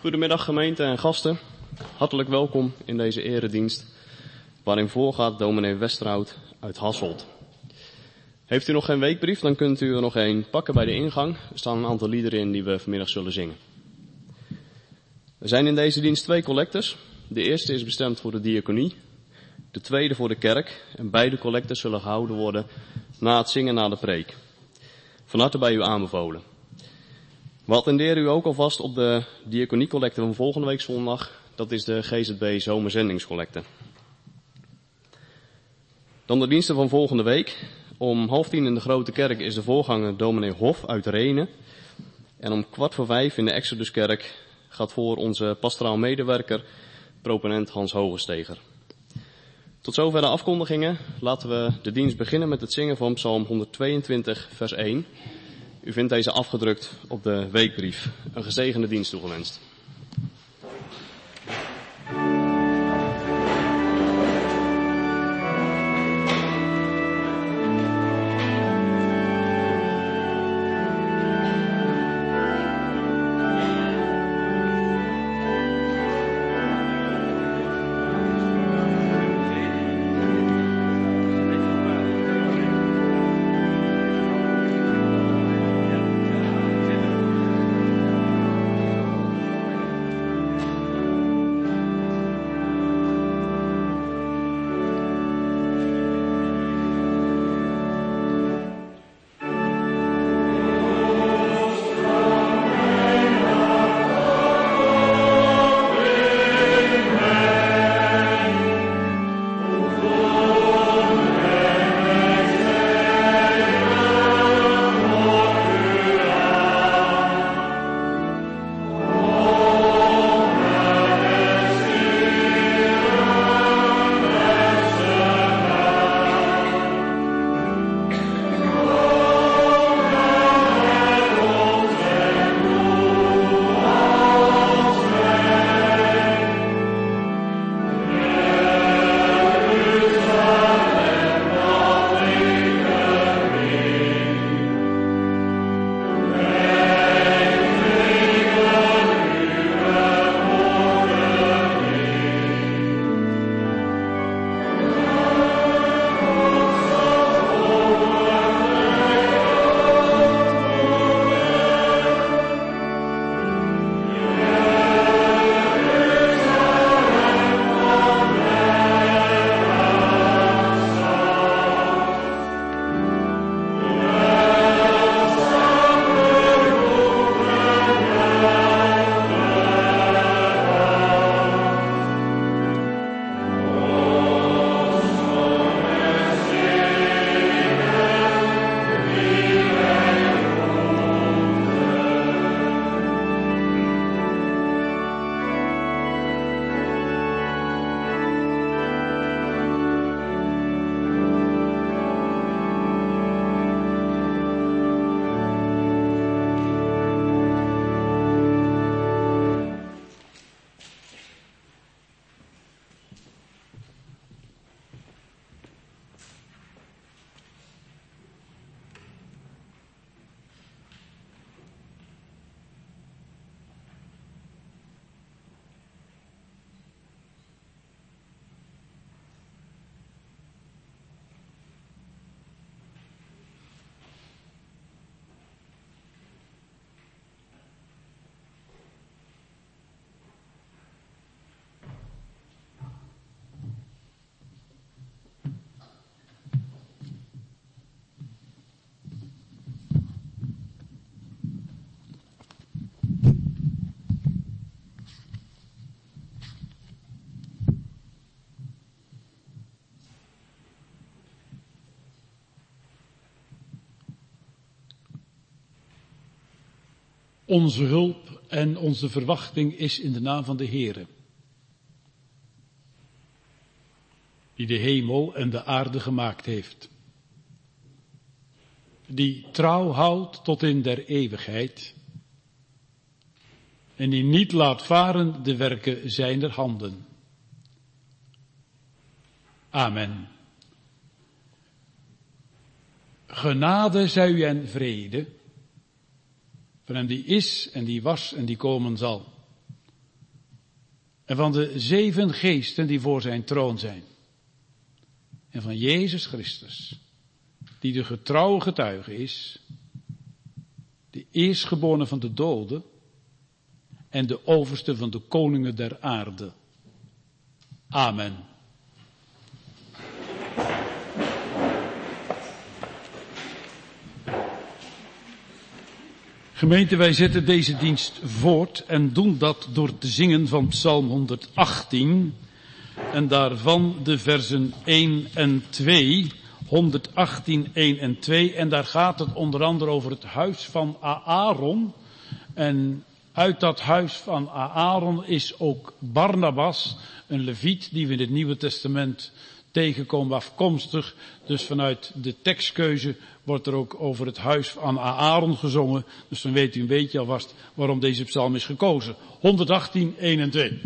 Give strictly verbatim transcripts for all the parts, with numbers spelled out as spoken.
Goedemiddag gemeente en gasten. Hartelijk welkom in deze eredienst, waarin voorgaat dominee Westerhout uit Hasselt. Heeft u nog geen weekbrief, dan kunt u er nog een pakken bij de ingang. Er staan een aantal liederen in die we vanmiddag zullen zingen. Er zijn in deze dienst twee collectes. De eerste is bestemd voor de diaconie, de tweede voor de kerk. En beide collectes zullen gehouden worden na het zingen na de preek. Van harte bij u aanbevolen. We attenderen u ook alvast op de diaconiecollecte van volgende week zondag. Dat is de G Z B zomerzendingscollecte. Dan de diensten van volgende week. Om half tien in de Grote Kerk is de voorganger dominee Hof uit Renen. En om kwart voor vijf in de Exoduskerk gaat voor onze pastoraal medewerker, proponent Hans Hogesteger. Tot zover de afkondigingen. Laten we de dienst beginnen met het zingen van Psalm honderdtweeëntwintig vers één. U vindt deze afgedrukt op de weekbrief. Een gezegende dienst toegewenst. Onze hulp en onze verwachting is in de naam van de Heere, die de hemel en de aarde gemaakt heeft, die trouw houdt tot in der eeuwigheid en die niet laat varen de werken zijner handen. Amen. Genade zij u en vrede van hem die is en die was en die komen zal, En van de zeven geesten die voor zijn troon zijn. En van Jezus Christus, die de getrouwe getuige is, de eerstgeborene van de doden en de overste van de koningen der aarde. Amen. Gemeente, wij zetten deze dienst voort en doen dat door te zingen van Psalm honderdachttien en daarvan de versen één en twee, honderdachttien, één en twee, en daar gaat het onder andere over het huis van Aaron. En uit dat huis van Aaron is ook Barnabas, een leviet die we in het Nieuwe Testament tegenkomen, afkomstig. Dus vanuit de tekstkeuze wordt er ook over het huis van Aaron gezongen. Dus dan weet u een beetje alvast waarom deze psalm is gekozen. honderdachttien, één en twee.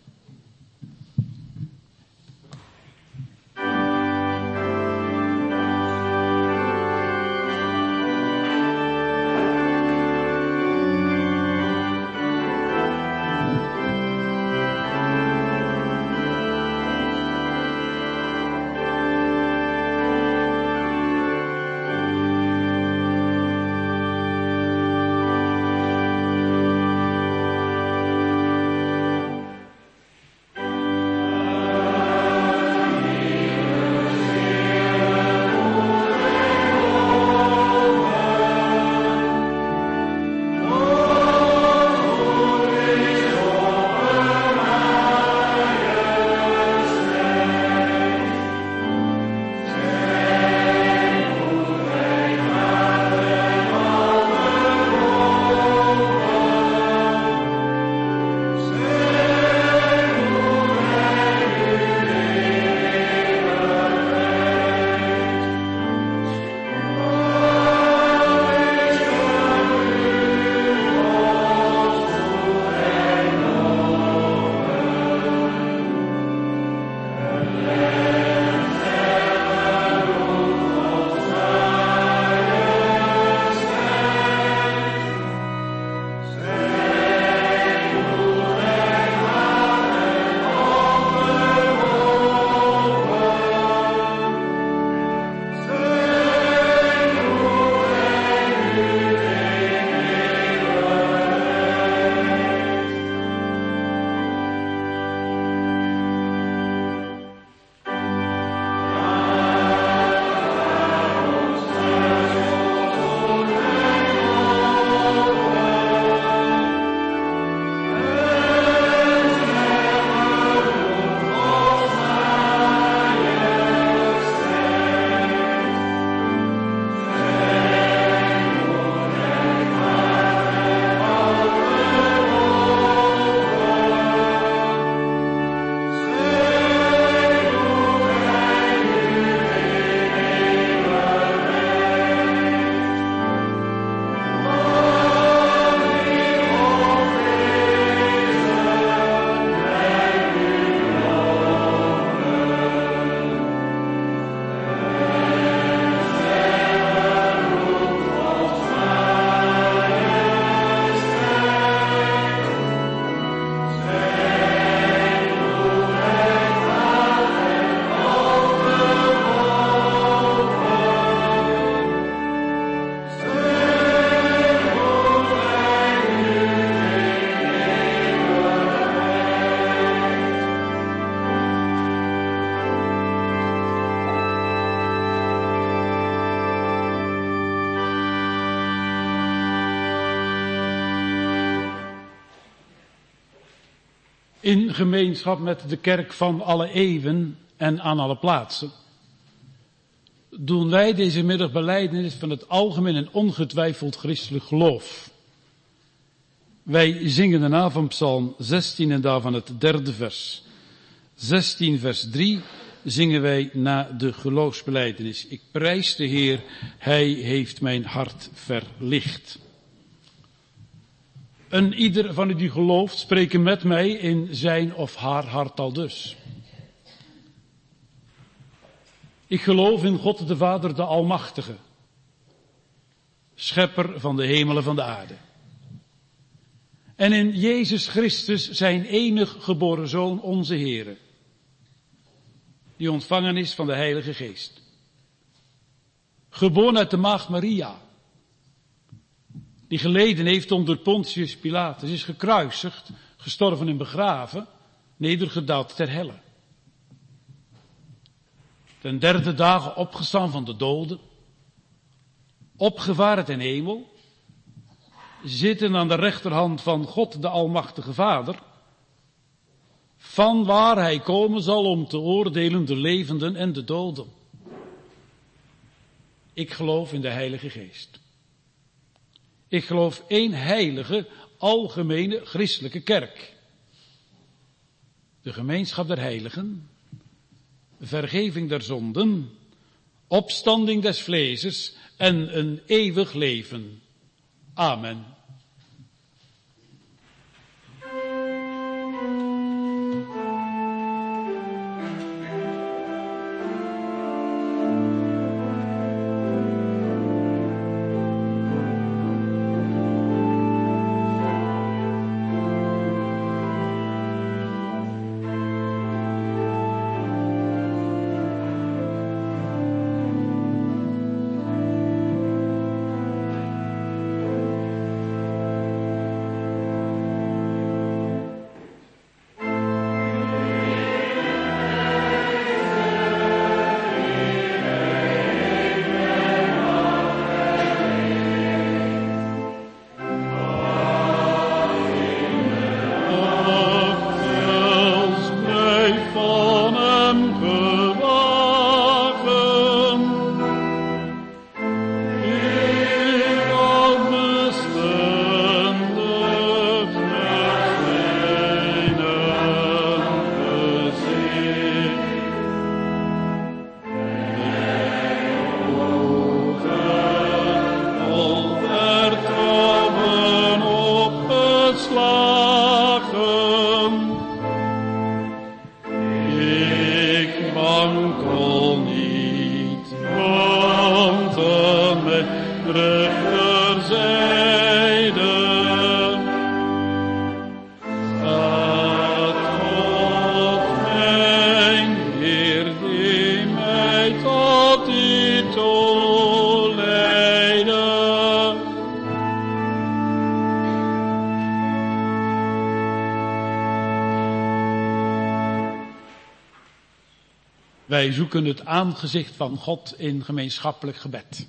in gemeenschap met de kerk van alle eeuwen en aan alle plaatsen, doen wij deze middag belijdenis van het algemeen en ongetwijfeld christelijk geloof. Wij zingen daarna van Psalm zestien en daarvan het derde vers. zestien vers drie zingen wij na de geloofsbelijdenis. Ik prijs de Heer, Hij heeft mijn hart verlicht. En ieder van u die gelooft, spreken met mij in zijn of haar hart al dus. Ik geloof in God de Vader, de Almachtige, schepper van de hemel en van de aarde. En in Jezus Christus, zijn enig geboren Zoon, onze Heere, die ontvangen is van de Heilige Geest. Geboren uit de maagd Maria, die geleden heeft onder Pontius Pilatus, is gekruisigd, gestorven en begraven, nedergedaald ter helle. Ten derde dagen opgestaan van de doden, opgevaren ten hemel, zitten aan de rechterhand van God de Almachtige Vader, van waar hij komen zal om te oordelen de levenden en de doden. Ik geloof in de Heilige Geest. Ik geloof één heilige, algemene, christelijke kerk. De gemeenschap der heiligen, vergeving der zonden, opstanding des vleeses en een eeuwig leven. Amen. Wij zoeken het aangezicht van God in gemeenschappelijk gebed.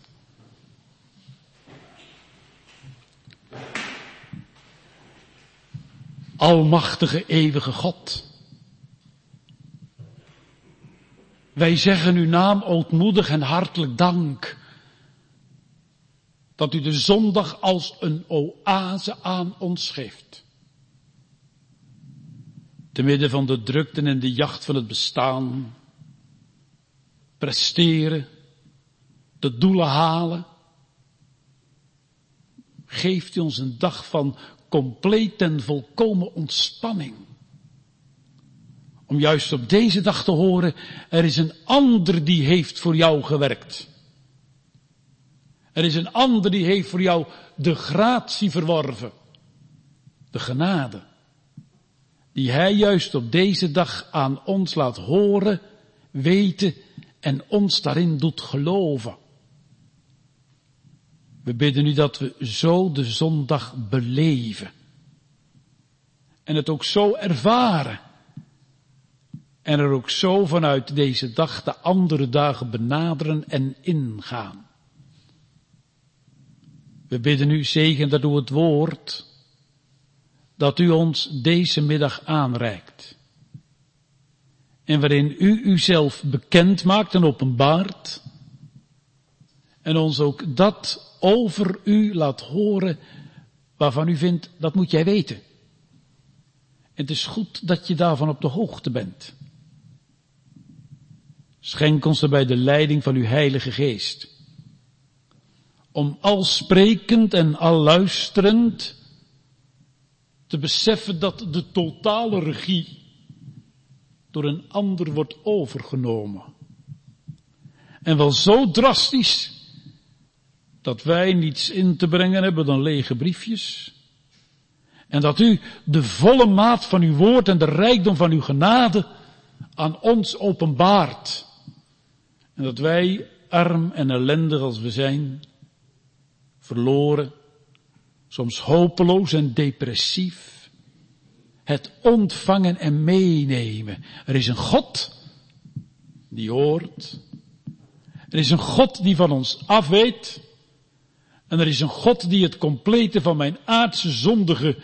Almachtige, eeuwige God. Wij zeggen uw naam ootmoedig en hartelijk dank. Dat u de zondag als een oase aan ons geeft. Te midden van de drukten en de jacht van het bestaan. Presteren. De doelen halen. Geeft u ons een dag van compleet en volkomen ontspanning. Om juist op deze dag te horen, er is een ander die heeft voor jou gewerkt. Er is een ander die heeft voor jou de gratie verworven. De genade. Die hij juist op deze dag aan ons laat horen, weten en ons daarin doet geloven. We bidden u dat we zo de zondag beleven. En het ook zo ervaren. En er ook zo vanuit deze dag de andere dagen benaderen en ingaan. We bidden u zegen dat door het woord dat u ons deze middag aanreikt. En waarin u uzelf bekend maakt en openbaart. En ons ook dat over u laat horen waarvan u vindt, dat moet jij weten. En het is goed dat je daarvan op de hoogte bent. Schenk ons erbij de leiding van uw Heilige Geest. Om al sprekend en al luisterend te beseffen dat de totale regie door een ander wordt overgenomen. En wel zo drastisch dat wij niets in te brengen hebben dan lege briefjes. En dat u de volle maat van uw woord en de rijkdom van uw genade aan ons openbaart. En dat wij, arm en ellendig als we zijn, verloren, soms hopeloos en depressief, het ontvangen en meenemen. Er is een God die hoort. Er is een God die van ons afweet. En er is een God die het complete van mijn aardse zondige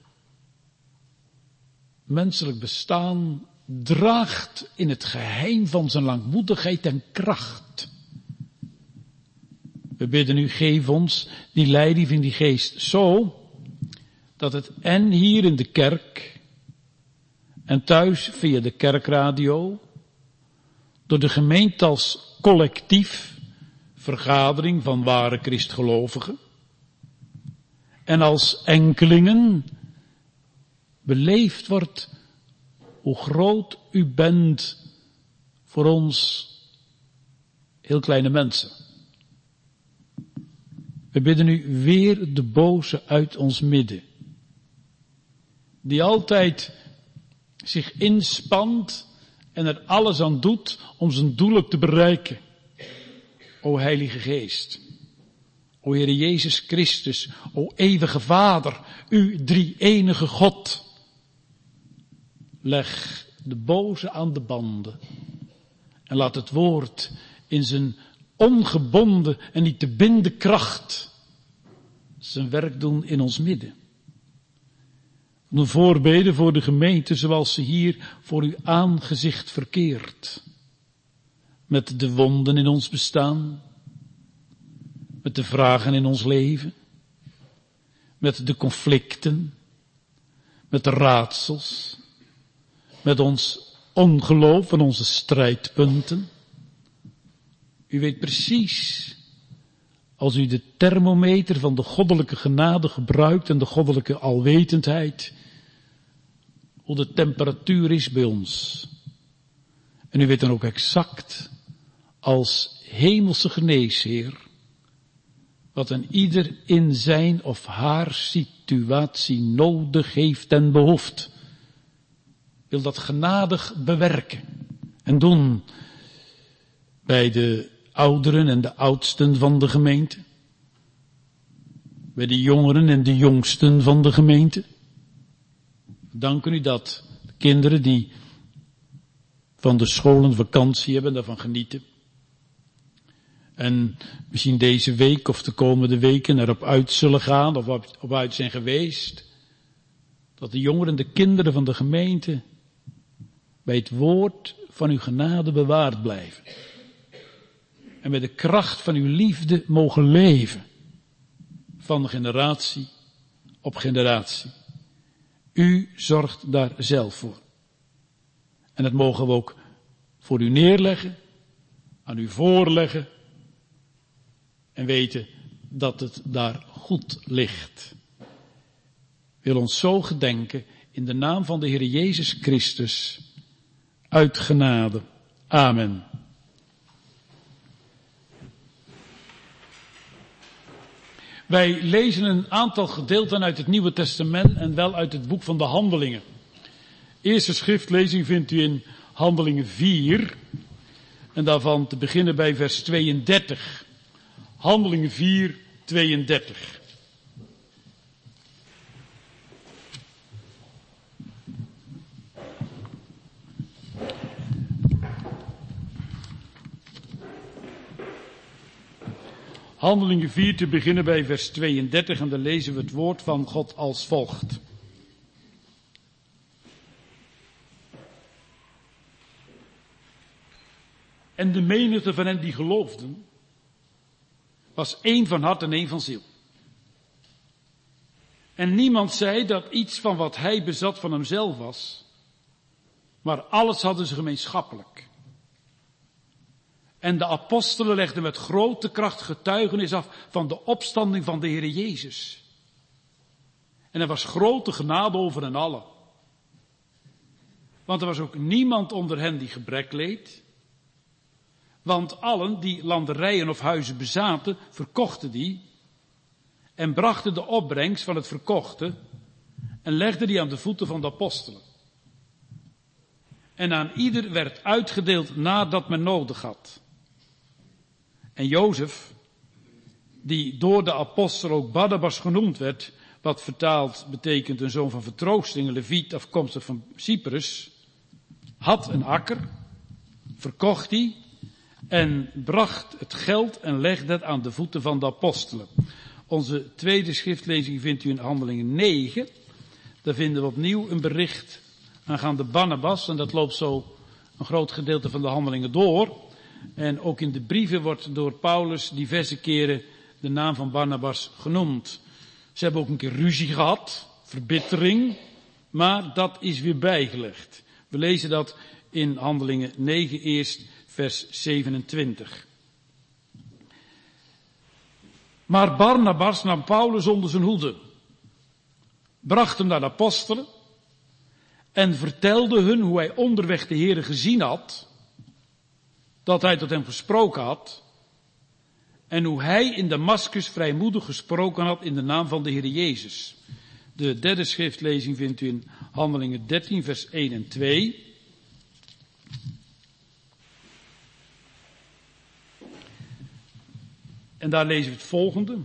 menselijk bestaan draagt in het geheim van zijn langmoedigheid en kracht. We bidden u, geef ons die leiding van die geest zo, dat het en hier in de kerk en thuis via de kerkradio, door de gemeente als collectief, vergadering van ware christgelovigen, en als enkelingen beleefd wordt hoe groot u bent voor ons heel kleine mensen. We bidden u weer de boze uit ons midden, die altijd zich inspant en er alles aan doet om zijn doelen te bereiken. O Heilige Geest, o Heere Jezus Christus, o eeuwige Vader, u drie-enige God, leg de boze aan de banden en laat het woord in zijn ongebonden en niet te binden kracht zijn werk doen in ons midden. Een voorbeden voor de gemeente zoals ze hier voor uw aangezicht verkeert. Met de wonden in ons bestaan. Met de vragen in ons leven. Met de conflicten. Met de raadsels. Met ons ongeloof en onze strijdpunten. U weet precies, als u de thermometer van de goddelijke genade gebruikt en de goddelijke alwetendheid, hoe de temperatuur is bij ons. En u weet dan ook exact, als hemelse geneesheer, wat een ieder in zijn of haar situatie nodig heeft en behoeft. Wil dat genadig bewerken en doen bij de ouderen en de oudsten van de gemeente. Bij de jongeren en de jongsten van de gemeente. Danken u dat de kinderen die van de scholen vakantie hebben, daarvan genieten. En misschien deze week of de komende weken erop uit zullen gaan of op uit zijn geweest. Dat de jongeren en de kinderen van de gemeente bij het woord van uw genade bewaard blijven. En met de kracht van uw liefde mogen leven. Van generatie op generatie. U zorgt daar zelf voor. En dat mogen we ook voor u neerleggen. Aan u voorleggen. En weten dat het daar goed ligt. Wil ons zo gedenken in de naam van de Heer Jezus Christus. Uit genade. Amen. Wij lezen een aantal gedeelten uit het Nieuwe Testament en wel uit het boek van de Handelingen. Eerste schriftlezing vindt u in Handelingen vier en daarvan te beginnen bij vers tweeëndertig. Handelingen vier, tweeëndertig. Handelingen vier te beginnen bij vers tweeëndertig en dan lezen we het woord van God als volgt. En de menigte van hen die geloofden was één van hart en één van ziel. En niemand zei dat iets van wat hij bezat van hemzelf was, maar alles hadden ze gemeenschappelijk. En de apostelen legden met grote kracht getuigenis af van de opstanding van de Heer Jezus. En er was grote genade over hen allen. Want er was ook niemand onder hen die gebrek leed. Want allen die landerijen of huizen bezaten, verkochten die. En brachten de opbrengst van het verkochte. en legde die aan de voeten van de apostelen. En aan ieder werd uitgedeeld nadat men nodig had. En Jozef, die door de apostel ook Barnabas genoemd werd, wat vertaald betekent een zoon van vertroosting, een leviet afkomstig van Cyprus, had een akker, verkocht die en bracht het geld en legde het aan de voeten van de apostelen. Onze tweede schriftlezing vindt u in Handelingen negen. Daar vinden we opnieuw een bericht aangaande Barnabas. En dat loopt zo een groot gedeelte van de Handelingen door. En ook in de brieven wordt door Paulus diverse keren de naam van Barnabas genoemd. Ze hebben ook een keer ruzie gehad, verbittering, maar dat is weer bijgelegd. We lezen dat in Handelingen negen eerst, vers zevenentwintig. Maar Barnabas nam Paulus onder zijn hoede, bracht hem naar de apostelen en vertelde hun hoe hij onderweg de Heere gezien had, dat hij tot hem gesproken had en hoe hij in Damaskus vrijmoedig gesproken had in de naam van de Heere Jezus. De derde schriftlezing vindt u in Handelingen dertien, vers één en twee. En daar lezen we het volgende.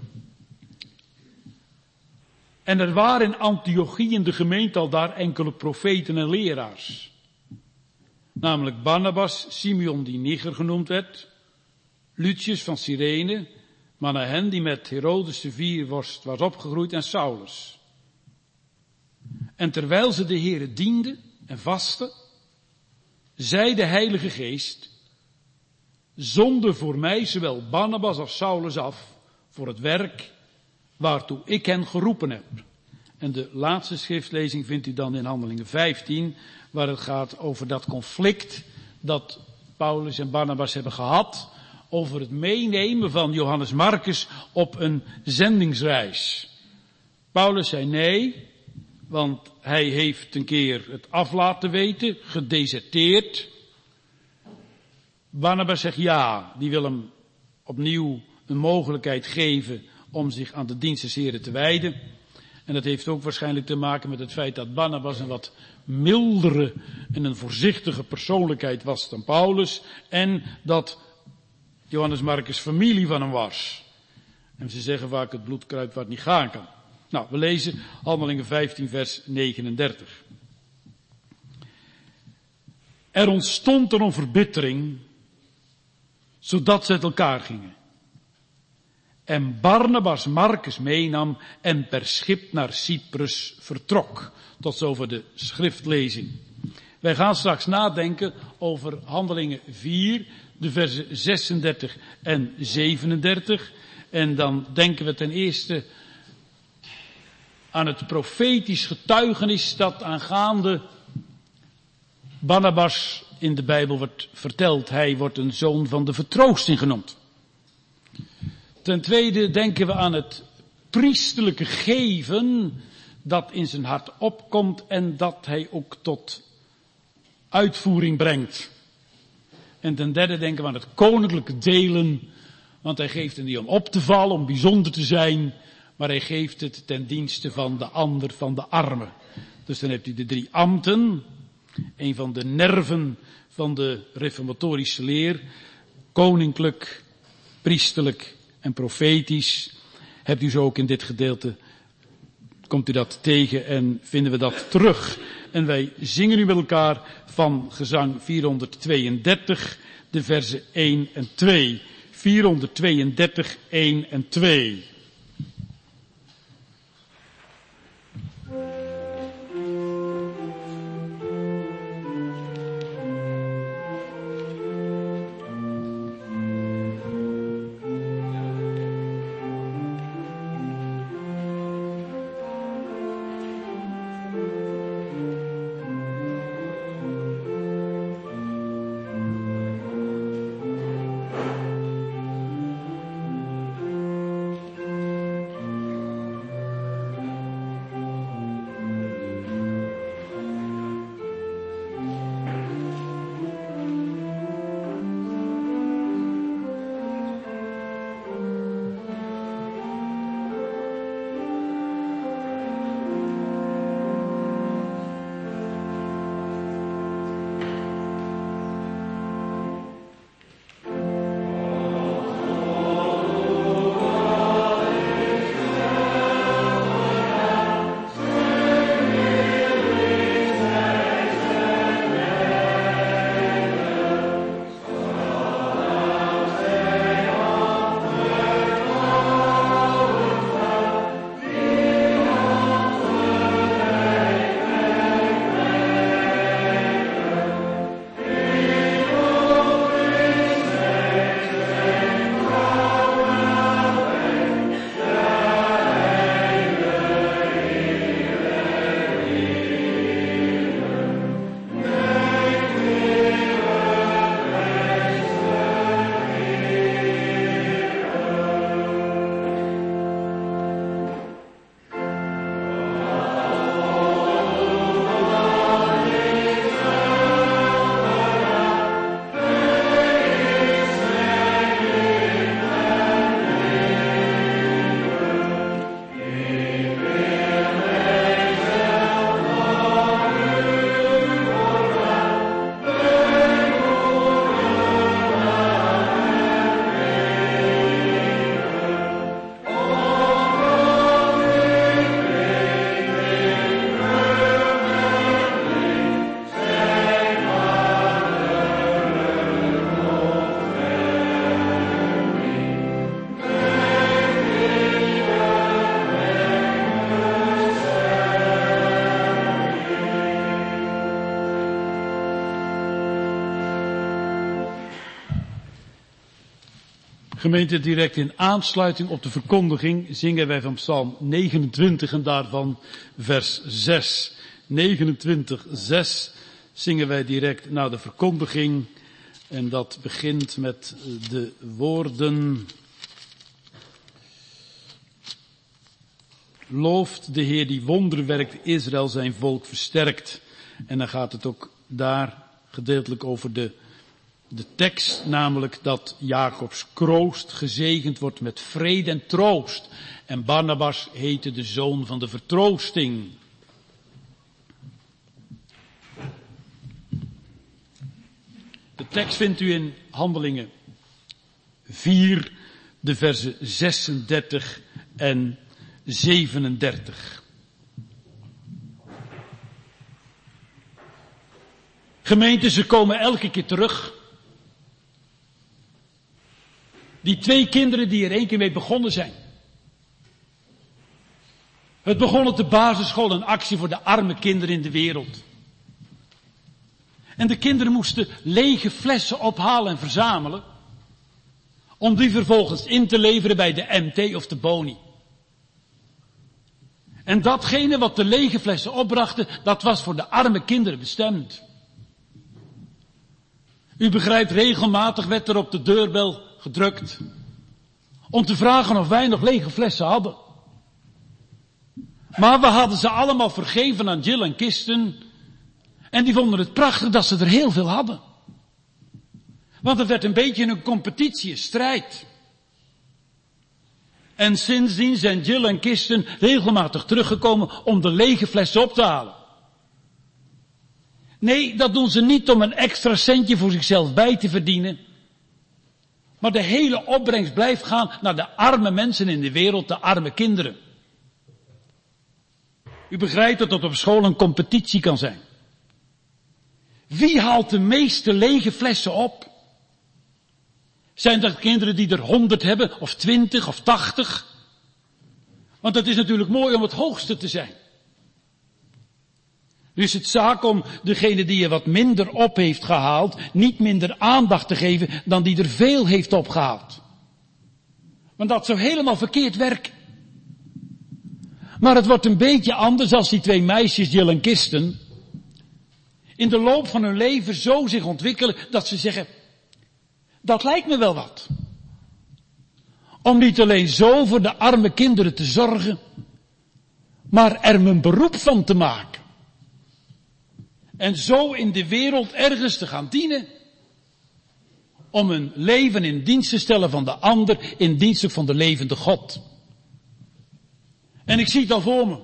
En er waren in Antiochië in de gemeente al daar enkele profeten en leraars. Namelijk Barnabas, Simeon die Niger genoemd werd, Lucius van Cyrene, Manahen die met Herodes de viervorst was opgegroeid en Saulus. En terwijl ze de Heere dienden en vasten, zei de Heilige Geest, zonder voor mij zowel Barnabas als Saulus af voor het werk waartoe ik hen geroepen heb. En de laatste schriftlezing vindt u dan in Handelingen vijftien, waar het gaat over dat conflict dat Paulus en Barnabas hebben gehad, over het meenemen van Johannes Marcus op een zendingsreis. Paulus zei nee, want hij heeft een keer het af laten weten, gedeserteerd. Barnabas zegt ja, die wil hem opnieuw een mogelijkheid geven om zich aan de dienst des Heren te wijden. En dat heeft ook waarschijnlijk te maken met het feit dat Barnabas een wat mildere en een voorzichtige persoonlijkheid was dan Paulus. En dat Johannes Marcus familie van hem was. En ze zeggen vaak het bloed kruipt waar het niet gaan kan. Nou, we lezen Handelingen vijftien vers negenendertig. Er ontstond er een verbittering, zodat ze uit elkaar gingen. En Barnabas Marcus meenam en per schip naar Cyprus vertrok. Tot zover de schriftlezing. Wij gaan straks nadenken over Handelingen vier, de versen zesendertig en zevenendertig. En dan denken we ten eerste aan het profetisch getuigenis dat aangaande Barnabas in de Bijbel wordt verteld. Hij wordt een zoon van de vertroosting genoemd. Ten tweede denken we aan het priesterlijke geven dat in zijn hart opkomt en dat hij ook tot uitvoering brengt. En ten derde denken we aan het koninklijke delen, want hij geeft het niet om op te vallen, om bijzonder te zijn, maar hij geeft het ten dienste van de ander, van de armen. Dus dan hebt u de drie ambten, een van de nerven van de reformatorische leer, koninklijk, priesterlijk en profetisch. Hebt u zo ook in dit gedeelte, komt u dat tegen en vinden we dat terug. En wij zingen nu met elkaar van gezang vierhonderdtweeëndertig, de versen één en twee. vierhonderdtweeëndertig, één en twee. Gemeente, direct in aansluiting op de verkondiging zingen wij van Psalm negenentwintig en daarvan vers zes. negenentwintig, zes zingen wij direct na de verkondiging en dat begint met de woorden: Looft de Heer die wonderen werkt, Israël zijn volk versterkt. En dan gaat het ook daar gedeeltelijk over de, de tekst, namelijk dat Jacobs kroost gezegend wordt met vrede en troost. En Barnabas heette de zoon van de vertroosting. De tekst vindt u in Handelingen vier, de versen zesendertig en zevenendertig. Gemeenten, ze komen elke keer terug. Die twee kinderen die er één keer mee begonnen zijn. Het begon op de basisschool, een actie voor de arme kinderen in de wereld. En de kinderen moesten lege flessen ophalen en verzamelen, om die vervolgens in te leveren bij de M T of de Boni. En datgene wat de lege flessen opbrachten, dat was voor de arme kinderen bestemd. U begrijpt, regelmatig werd er op de deurbel gedrukt om te vragen of wij nog lege flessen hadden. Maar we hadden ze allemaal vergeven aan Jill en Kirsten en die vonden het prachtig dat ze er heel veel hadden. Want het werd een beetje een competitie, een strijd. En sindsdien zijn Jill en Kirsten regelmatig teruggekomen om de lege flessen op te halen. Nee, dat doen ze niet om een extra centje voor zichzelf bij te verdienen. Maar de hele opbrengst blijft gaan naar de arme mensen in de wereld, de arme kinderen. U begrijpt dat dat op school een competitie kan zijn. Wie haalt de meeste lege flessen op? Zijn dat kinderen die er honderd hebben, of twintig, of tachtig? Want het is natuurlijk mooi om het hoogste te zijn. Nu is het zaak om degene die er wat minder op heeft gehaald, niet minder aandacht te geven dan die er veel heeft opgehaald. Want dat zou helemaal verkeerd werken. Maar het wordt een beetje anders als die twee meisjes, Jill en Kirsten, in de loop van hun leven zo zich ontwikkelen dat ze zeggen, dat lijkt me wel wat. Om niet alleen zo voor de arme kinderen te zorgen, maar er mijn beroep van te maken. En zo in de wereld ergens te gaan dienen. Om hun leven in dienst te stellen van de ander, in dienst van de levende God. En ik zie het al voor me.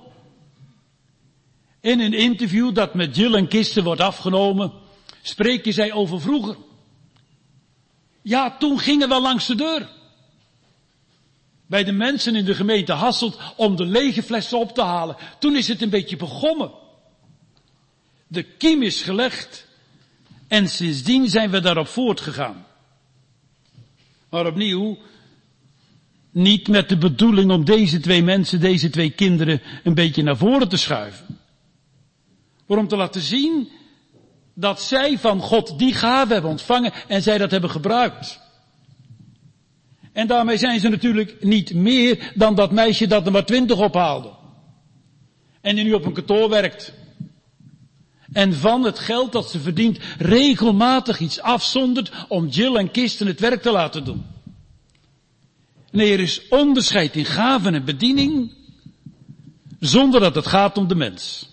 In een interview dat met Jill en Kirsten wordt afgenomen, spreken zij over vroeger. Ja, toen gingen we langs de deur. Bij de mensen in de gemeente Hasselt om de lege flessen op te halen. Toen is het een beetje begonnen. De kiem is gelegd en sindsdien zijn we daarop voortgegaan. Maar opnieuw, niet met de bedoeling om deze twee mensen, deze twee kinderen een beetje naar voren te schuiven. Maar om te laten zien dat zij van God die gave hebben ontvangen en zij dat hebben gebruikt. En daarmee zijn ze natuurlijk niet meer dan dat meisje dat er maar twintig ophaalde. En die nu op een kantoor werkt. En van het geld dat ze verdient regelmatig iets afzondert om Jill en Kirsten het werk te laten doen. Nee, er is onderscheid in gaven en bediening, zonder dat het gaat om de mens.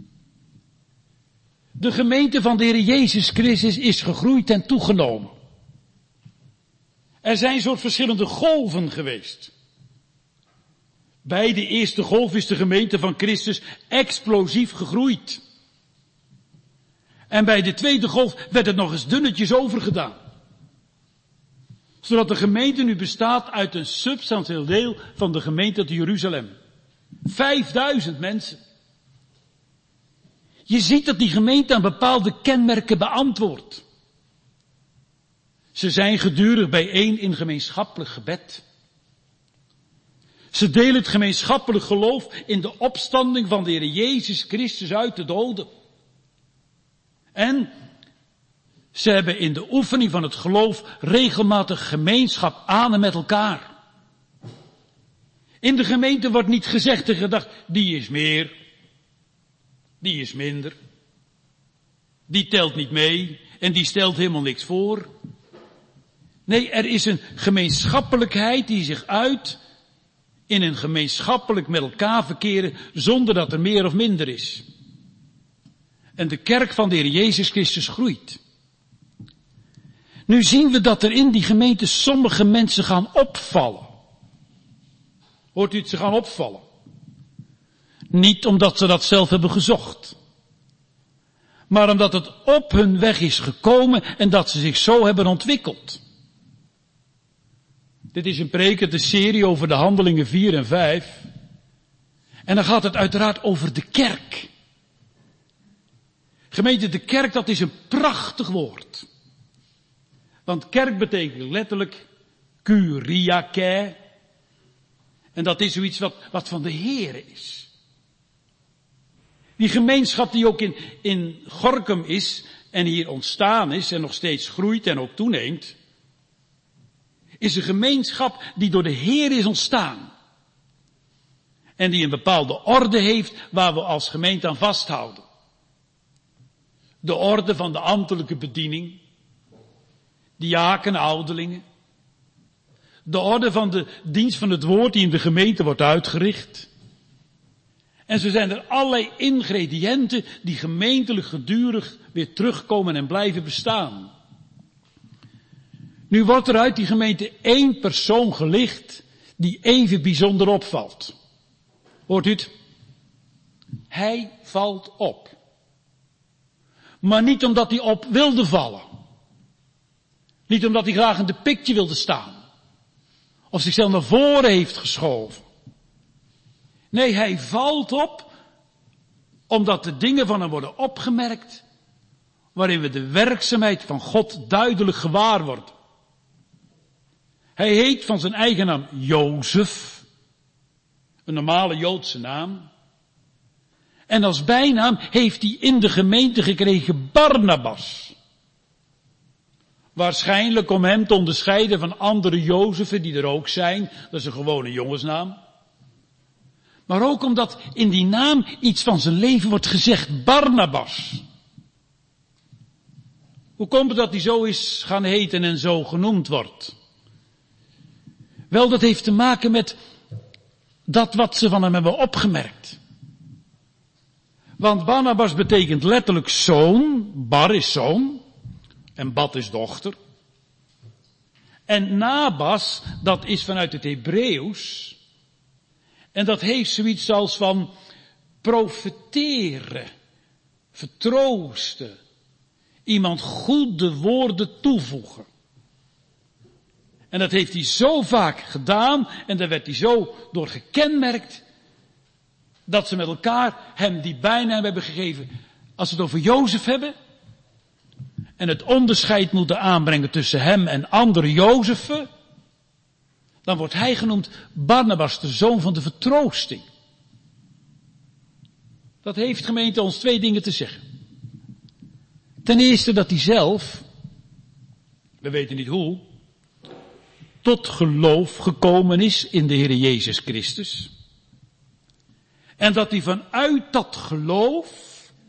De gemeente van de Heer Jezus Christus is gegroeid en toegenomen. Er zijn soort verschillende golven geweest. Bij de eerste golf is de gemeente van Christus explosief gegroeid. En bij de tweede golf werd het nog eens dunnetjes overgedaan. Zodat de gemeente nu bestaat uit een substantieel deel van de gemeente te Jeruzalem. Vijfduizend mensen. Je ziet dat die gemeente aan bepaalde kenmerken beantwoordt. Ze zijn gedurig bijeen in gemeenschappelijk gebed. Ze delen het gemeenschappelijk geloof in de opstanding van de Heer Jezus Christus uit de doden. En Ze hebben in de oefening van het geloof regelmatig gemeenschap aan en met elkaar. In de gemeente wordt niet gezegd en gedacht, die is meer, die is minder, die telt niet mee en die stelt helemaal niks voor. Nee, er is een gemeenschappelijkheid die zich uit in een gemeenschappelijk met elkaar verkeren zonder dat er meer of minder is. En de kerk van de Heer Jezus Christus groeit. Nu zien we dat er in die gemeente sommige mensen gaan opvallen. Hoort u het, ze gaan opvallen? Niet omdat ze dat zelf hebben gezocht. Maar omdat het op hun weg is gekomen en dat ze zich zo hebben ontwikkeld. Dit is een prekende serie over de handelingen vier en vijf. En dan gaat het uiteraard over de kerk. Gemeente, de kerk, dat is een prachtig woord. Want kerk betekent letterlijk kyriake. En dat is zoiets wat, wat van de Heere is. Die gemeenschap die ook in, in Gorinchem is en hier ontstaan is en nog steeds groeit en ook toeneemt, is een gemeenschap die door de Heer is ontstaan. En die een bepaalde orde heeft waar we als gemeente aan vasthouden. De orde van de ambtelijke bediening, diaken, ouderlingen. De orde van de dienst van het woord die in de gemeente wordt uitgericht. En zo zijn er allerlei ingrediënten die gemeentelijk gedurig weer terugkomen en blijven bestaan. Nu wordt er uit die gemeente één persoon gelicht die even bijzonder opvalt. Hoort u het? Hij valt op. Maar niet omdat hij op wilde vallen. Niet omdat hij graag in de pikje wilde staan. Of zichzelf naar voren heeft geschoven. Nee, hij valt op omdat de dingen van hem worden opgemerkt waarin we de werkzaamheid van God duidelijk gewaar worden. Hij heet van zijn eigen naam Jozef, een normale Joodse naam. En als bijnaam heeft hij in de gemeente gekregen Barnabas. Waarschijnlijk om hem te onderscheiden van andere Jozefen die er ook zijn. Dat is een gewone jongensnaam. Maar ook omdat in die naam iets van zijn leven wordt gezegd, Barnabas. Hoe komt het dat hij zo is gaan heten en zo genoemd wordt? Wel, dat heeft te maken met dat wat ze van hem hebben opgemerkt. Want Barnabas betekent letterlijk zoon, Bar is zoon en Bat is dochter. En Nabas, dat is vanuit het Hebreeuws. En dat heeft zoiets als van profeteren, vertroosten, iemand goede woorden toevoegen. En dat heeft hij zo vaak gedaan en daar werd hij zo door gekenmerkt, dat ze met elkaar hem die bijnaam hebben gegeven. Als we het over Jozef hebben en het onderscheid moeten aanbrengen tussen hem en andere Jozefen, dan wordt hij genoemd Barnabas, de zoon van de vertroosting. Dat heeft gemeente ons twee dingen te zeggen. Ten eerste dat hij zelf, we weten niet hoe, tot geloof gekomen is in de Heer Jezus Christus. En dat hij vanuit dat geloof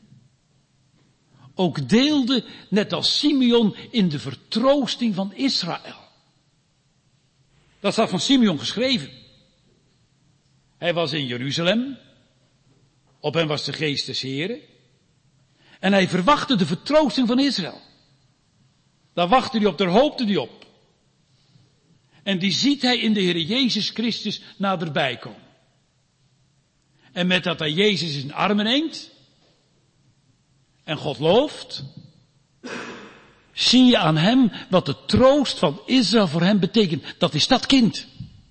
ook deelde, net als Simeon, in de vertroosting van Israël. Dat staat van Simeon geschreven. Hij was in Jeruzalem. Op hem was de geest des Heren. En hij verwachtte de vertroosting van Israël. Daar wachtte hij op, daar hoopte hij op. En die ziet hij in de Heer Jezus Christus naderbij komen. En met dat hij Jezus in zijn armen neemt en God looft, zie je aan hem wat de troost van Israël voor hem betekent. Dat is dat kind.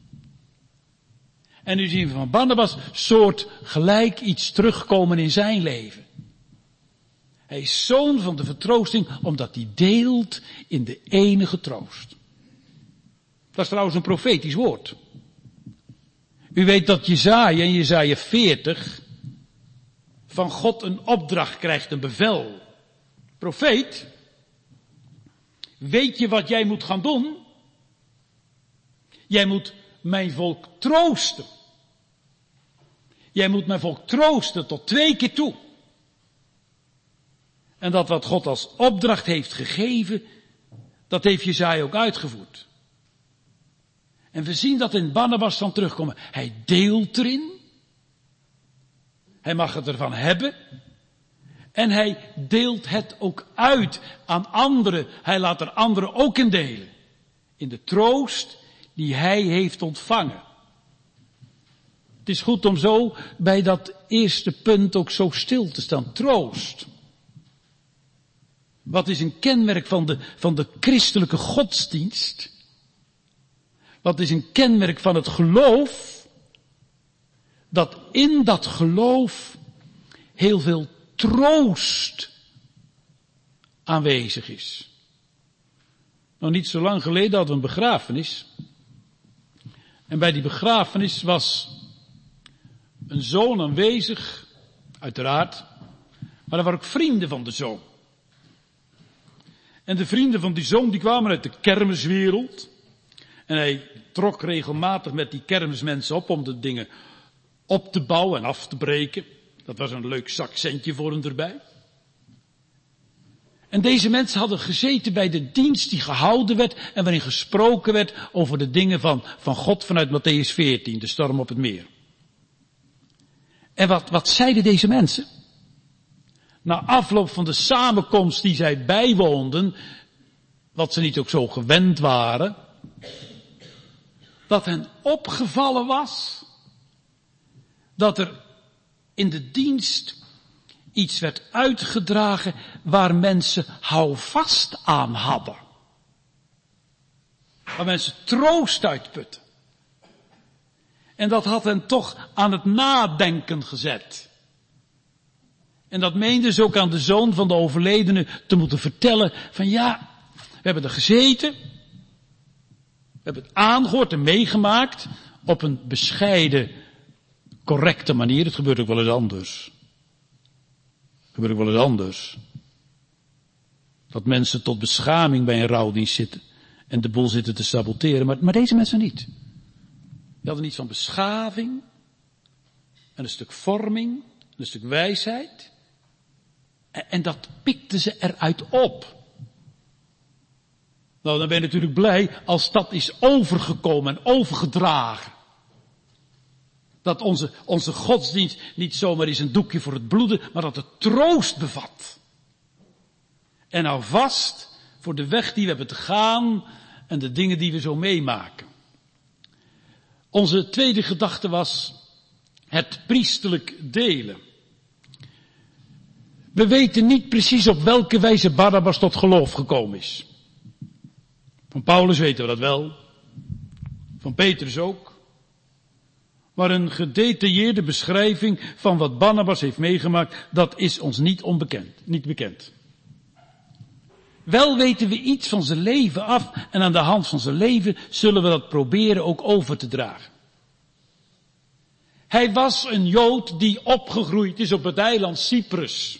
En nu zien we van Barnabas soort gelijk iets terugkomen in zijn leven. Hij is zoon van de vertroosting omdat hij deelt in de enige troost. Dat is trouwens een profetisch woord. U weet dat Jesaja in Jesaja veertig van God een opdracht krijgt, een bevel. Profeet, Weet je wat jij moet gaan doen? Jij moet mijn volk troosten. Jij moet mijn volk troosten tot twee keer toe. En dat wat God als opdracht heeft gegeven, dat heeft Jesaja ook uitgevoerd. En we zien dat in Barnabas van terugkomen. Hij deelt erin. Hij mag het ervan hebben. En hij deelt het ook uit aan anderen. Hij laat er anderen ook in delen. In de troost die hij heeft ontvangen. Het is goed om zo bij dat eerste punt ook zo stil te staan. Troost. Wat is een kenmerk van de, van de christelijke godsdienst? Wat is een kenmerk van het geloof? Dat in dat geloof heel veel troost aanwezig is. Nog niet zo lang geleden hadden we een begrafenis. En bij die begrafenis was een zoon aanwezig, uiteraard. Maar er waren ook vrienden van de zoon. En de vrienden van die zoon die kwamen uit de kermiswereld. En hij trok regelmatig met die kermismensen op om de dingen op te bouwen en af te breken. Dat was een leuk zakcentje voor hem erbij. En deze mensen hadden gezeten bij de dienst die gehouden werd en waarin gesproken werd over de dingen van, van God vanuit Mattheüs veertien, de storm op het meer. En wat, wat zeiden deze mensen? Na afloop van de samenkomst die zij bijwoonden, wat ze niet ook zo gewend waren, dat hen opgevallen was dat er in de dienst iets werd uitgedragen waar mensen houvast aan hadden. Waar mensen troost uitputten. En dat had hen toch aan het nadenken gezet. En dat meende ze ook aan de zoon van de overledene te moeten vertellen van ja, we hebben er gezeten. We hebben het aangehoord en meegemaakt op een bescheiden, correcte manier. Het gebeurt ook wel eens anders. Het gebeurt ook wel eens anders. Dat mensen tot beschaming bij een rouwdienst zitten en de boel zitten te saboteren. Maar, maar deze mensen niet. Die hadden iets van beschaving en een stuk vorming, een stuk wijsheid. En, en dat pikten ze eruit op. Nou, dan ben je natuurlijk blij als dat is overgekomen en overgedragen. Dat onze, onze godsdienst niet zomaar is een doekje voor het bloeden, maar dat het troost bevat. En hou vast voor de weg die we hebben te gaan en de dingen die we zo meemaken. Onze tweede gedachte was het priesterlijk delen. We weten niet precies op welke wijze Barnabas tot geloof gekomen is. Van Paulus weten we dat wel. Van Petrus ook. Maar een gedetailleerde beschrijving van wat Barnabas heeft meegemaakt, dat is ons niet onbekend, niet bekend. Wel weten we iets van zijn leven af en aan de hand van zijn leven zullen we dat proberen ook over te dragen. Hij was een Jood die opgegroeid is op het eiland Cyprus.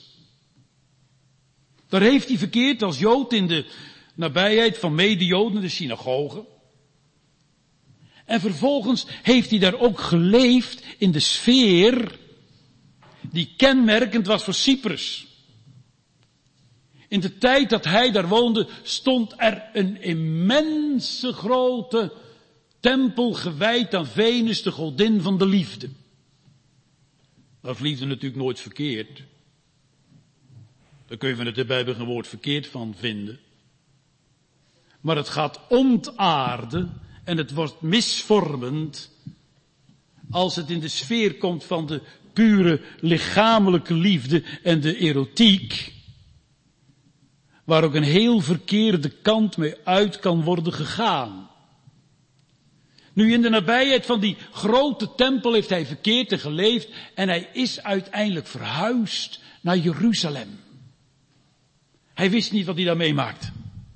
Daar heeft hij verkeerd als Jood in de nabijheid van mede-Joden, de synagoge. En vervolgens heeft hij daar ook geleefd in de sfeer die kenmerkend was voor Cyprus. In de tijd dat hij daar woonde stond er een immense grote tempel gewijd aan Venus, de godin van de liefde. Dat is liefde natuurlijk nooit verkeerd. Daar kun je van het Bijbel geen woord verkeerd van vinden. Maar het gaat ontaarden en het wordt misvormend als het in de sfeer komt van de pure lichamelijke liefde en de erotiek, waar ook een heel verkeerde kant mee uit kan worden gegaan. Nu in de nabijheid van die grote tempel heeft hij verkeerd en geleefd en hij is uiteindelijk verhuisd naar Jeruzalem. Hij wist niet wat hij daar meemaakte.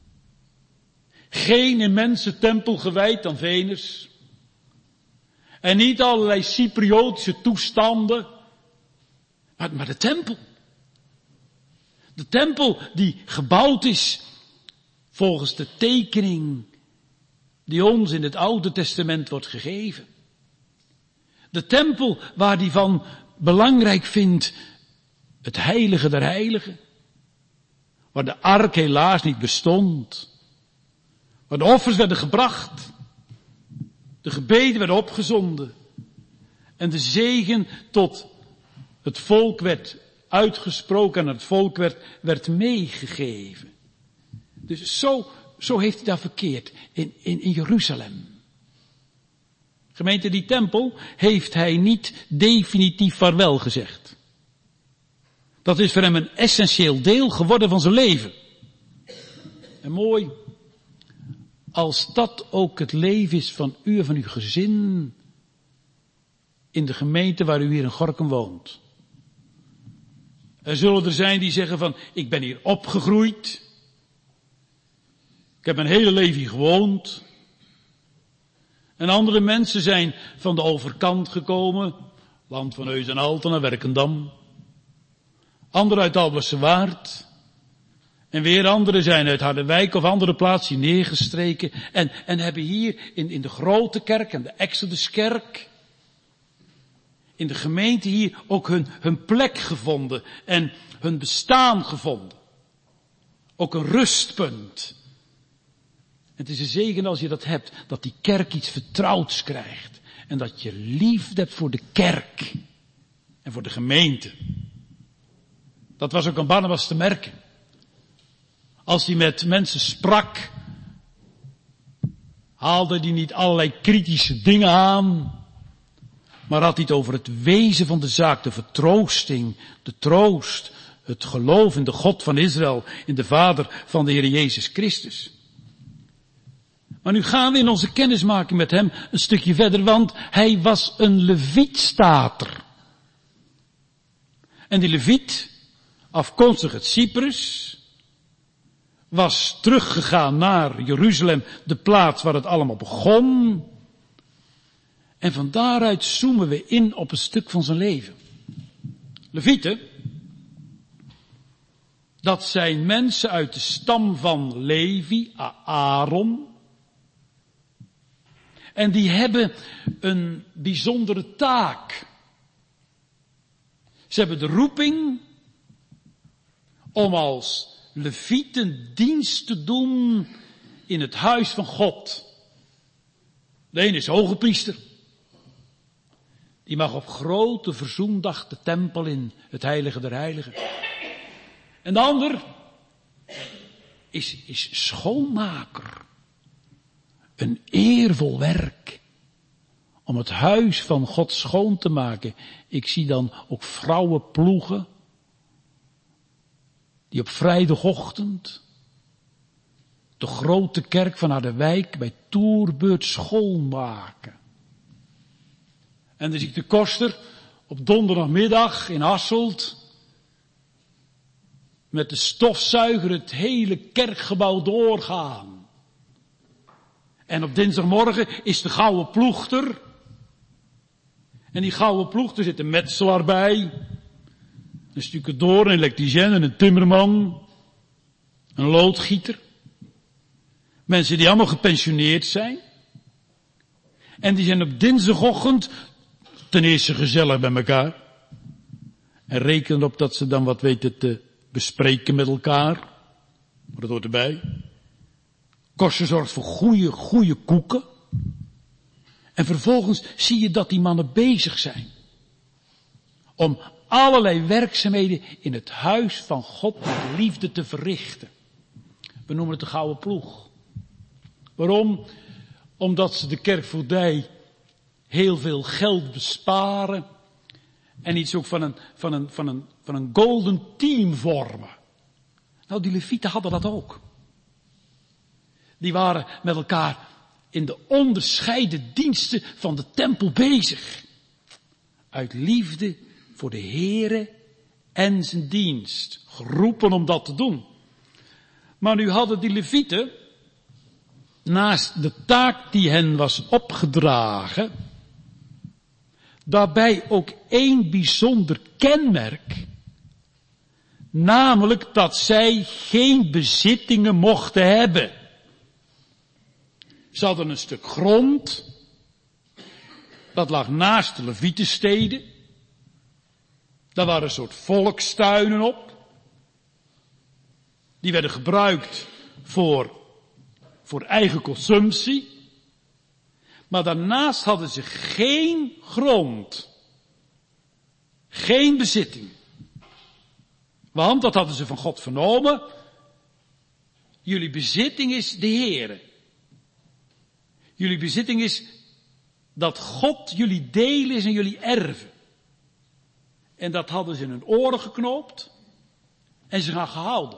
Geen immense tempel gewijd aan Venus. En niet allerlei Cypriotische toestanden. Maar, maar de tempel. De tempel die gebouwd is volgens de tekening die ons in het Oude Testament wordt gegeven. De tempel waar hij van belangrijk vindt het heilige der heiligen. Waar de ark helaas niet bestond. Waar de offers werden gebracht. De gebeden werden opgezonden. En de zegen tot het volk werd uitgesproken en het volk werd, werd meegegeven. Dus zo, zo heeft hij daar verkeerd in, in, in Jeruzalem. Gemeente, die tempel heeft hij niet definitief vaarwel gezegd. Dat is voor hem een essentieel deel geworden van zijn leven. En mooi, als dat ook het leven is van u en van uw gezin in de gemeente waar u hier in Gorinchem woont. Er zullen er zijn die zeggen van, ik ben hier opgegroeid. Ik heb mijn hele leven hier gewoond. En andere mensen zijn van de overkant gekomen. Land van Heus en Altena, Werkendam. Anderen uit Alblassewaard. En weer anderen zijn uit Harderwijk of andere plaatsen neergestreken. En, en hebben hier in, in de grote kerk en de Exoduskerk, in de gemeente hier ook hun, hun plek gevonden. En hun bestaan gevonden. Ook een rustpunt. Het is een zegen als je dat hebt, dat die kerk iets vertrouwds krijgt. En dat je liefde hebt voor de kerk. En voor de gemeente. Dat was ook aan Barnabas te merken. Als hij met mensen sprak, haalde hij niet allerlei kritische dingen aan. Maar had hij het over het wezen van de zaak, de vertroosting, de troost, het geloof in de God van Israël, in de Vader van de Heer Jezus Christus. Maar nu gaan we in onze kennismaking met hem een stukje verder, want hij was een levietstater. En die leviet, afkomstig uit Cyprus, was teruggegaan naar Jeruzalem, de plaats waar het allemaal begon. En van daaruit zoomen we in op een stuk van zijn leven. Levieten, dat zijn mensen uit de stam van Levi, Aaron. En die hebben een bijzondere taak. Ze hebben de roeping om als levieten dienst te doen in het huis van God. De een is hoge priester. Die mag op grote verzoendag de tempel in, het heilige der heiligen. En de ander is, is schoonmaker. Een eervol werk. Om het huis van God schoon te maken. Ik zie dan ook vrouwen ploegen. Die op vrijdagochtend de grote kerk van Harderwijk bij toerbeurt schoonmaken. En dan zie ik de koster op donderdagmiddag in Hasselt met de stofzuiger het hele kerkgebouw doorgaan. En op dinsdagmorgen is de gouden ploegter. En die gouden ploegter zit een metselaar bij. Een stucadoor, een elektricien en een timmerman. Een loodgieter. Mensen die allemaal gepensioneerd zijn. En die zijn op dinsdagochtend ten eerste gezellig bij elkaar. En rekenen op dat ze dan wat weten te bespreken met elkaar. Maar dat hoort erbij. Koster zorgt voor goede, goede koeken. En vervolgens zie je dat die mannen bezig zijn. Om allerlei werkzaamheden in het huis van God met liefde te verrichten. We noemen het de gouden ploeg. Waarom? Omdat ze de kerkvoogdij heel veel geld besparen. En iets ook van een, van een, van een, van een golden team vormen. Nou, die levieten hadden dat ook. Die waren met elkaar in de onderscheiden diensten van de tempel bezig. Uit liefde voor de Heere en zijn dienst. Geroepen om dat te doen. Maar nu hadden die levieten, naast de taak die hen was opgedragen, daarbij ook één bijzonder kenmerk. Namelijk dat zij geen bezittingen mochten hebben. Ze hadden een stuk grond. Dat lag naast de Levietensteden. Daar waren een soort volkstuinen op. Die werden gebruikt voor, voor eigen consumptie. Maar daarnaast hadden ze geen grond. Geen bezitting. Want, dat hadden ze van God vernomen, jullie bezitting is de Heere. Jullie bezitting is dat God jullie deel is en jullie erven. En dat hadden ze in hun oren geknoopt en ze gaan gehouden.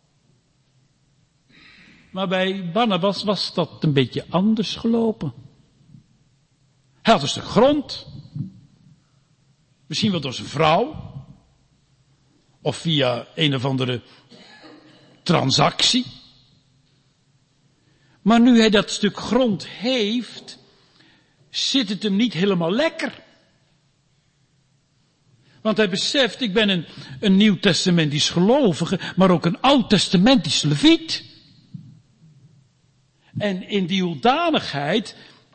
Maar bij Barnabas was dat een beetje anders gelopen. Hij had een stuk grond. Misschien wel door zijn vrouw. Of via een of andere transactie. Maar nu hij dat stuk grond heeft, zit het hem niet helemaal lekker. Want hij beseft, ik ben een, een nieuw-testamentisch gelovige, maar ook een oud-testamentisch leviet. En in die hoedanigheid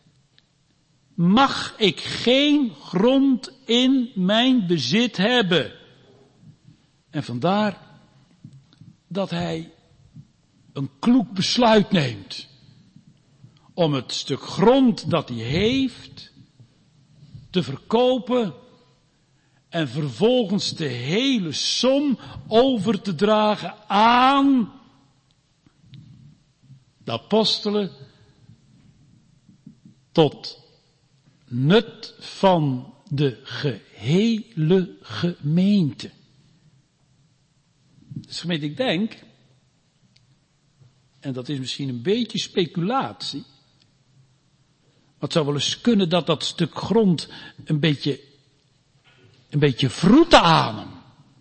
mag ik geen grond in mijn bezit hebben. En vandaar dat hij een kloek besluit neemt om het stuk grond dat hij heeft te verkopen en vervolgens de hele som over te dragen aan de apostelen tot nut van de gehele gemeente. Dus gemeente, ik denk, en dat is misschien een beetje speculatie, maar het zou wel eens kunnen dat dat stuk grond een beetje, een beetje vroeten aan hem.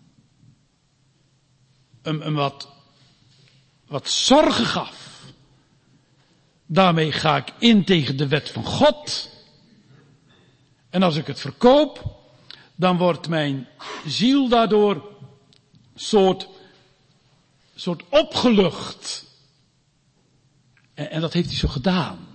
Hem, hem wat, wat zorgen gaf. Daarmee ga ik in tegen de wet van God. En als ik het verkoop, dan wordt mijn ziel daardoor soort, soort opgelucht. En, en dat heeft hij zo gedaan.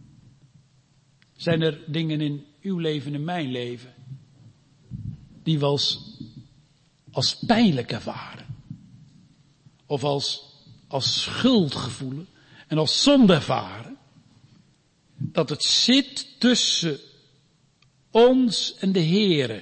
Zijn er dingen in uw leven en mijn leven die we als, als pijnlijk ervaren? Of als, als schuldgevoelen en als zonde ervaren? Dat het zit tussen ons en de Heere.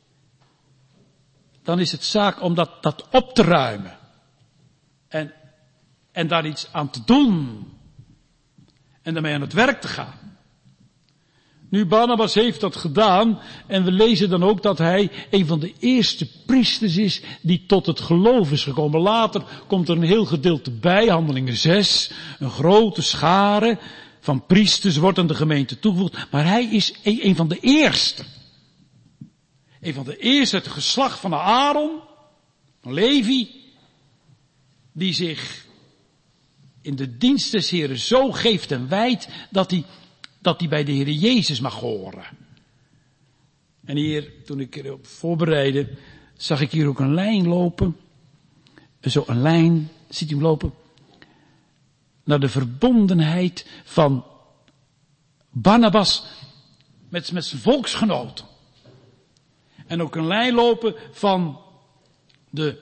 Dan is het zaak om dat, dat op te ruimen. En, en daar iets aan te doen. En daarmee aan het werk te gaan. Nu, Barnabas heeft dat gedaan. En we lezen dan ook dat hij een van de eerste priesters is die tot het geloof is gekomen. Later komt er een heel gedeelte bij, Handelingen zes. Een grote schare van priesters wordt aan de gemeente toegevoegd. Maar hij is een, een van de eerste. Een van de eerste uit het geslacht van Aaron, van Levi, die zich in de dienst des Heren zo geeft en wijdt dat hij, dat hij bij de Heere Jezus mag horen. En hier, toen ik erop voorbereidde, zag ik hier ook een lijn lopen. Zo een lijn, ziet u hem lopen? Naar de verbondenheid van Barnabas met, met zijn volksgenoten. En ook een lijn lopen van de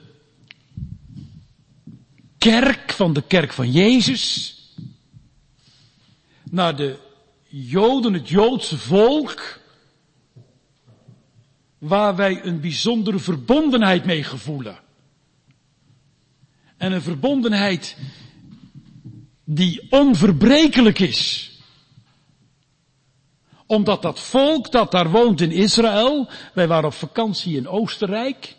kerk, van de kerk van Jezus, naar de Joden, het Joodse volk, waar wij een bijzondere verbondenheid mee gevoelen. En een verbondenheid die onverbrekelijk is. Omdat dat volk dat daar woont in Israël, wij waren op vakantie in Oostenrijk,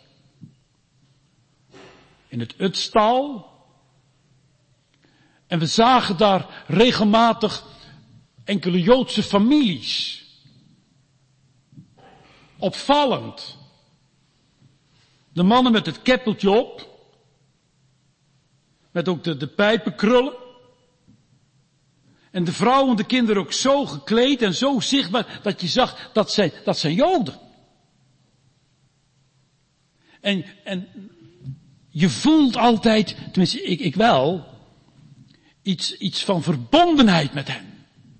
in het Utstal, en we zagen daar regelmatig enkele Joodse families. Opvallend. De mannen met het keppeltje op, met ook de, de pijpenkrullen. En de vrouwen en de kinderen ook zo gekleed en zo zichtbaar dat je zag dat zijn, dat zijn Joden. En, en je voelt altijd, tenminste ik, ik wel, iets, iets van verbondenheid met hem.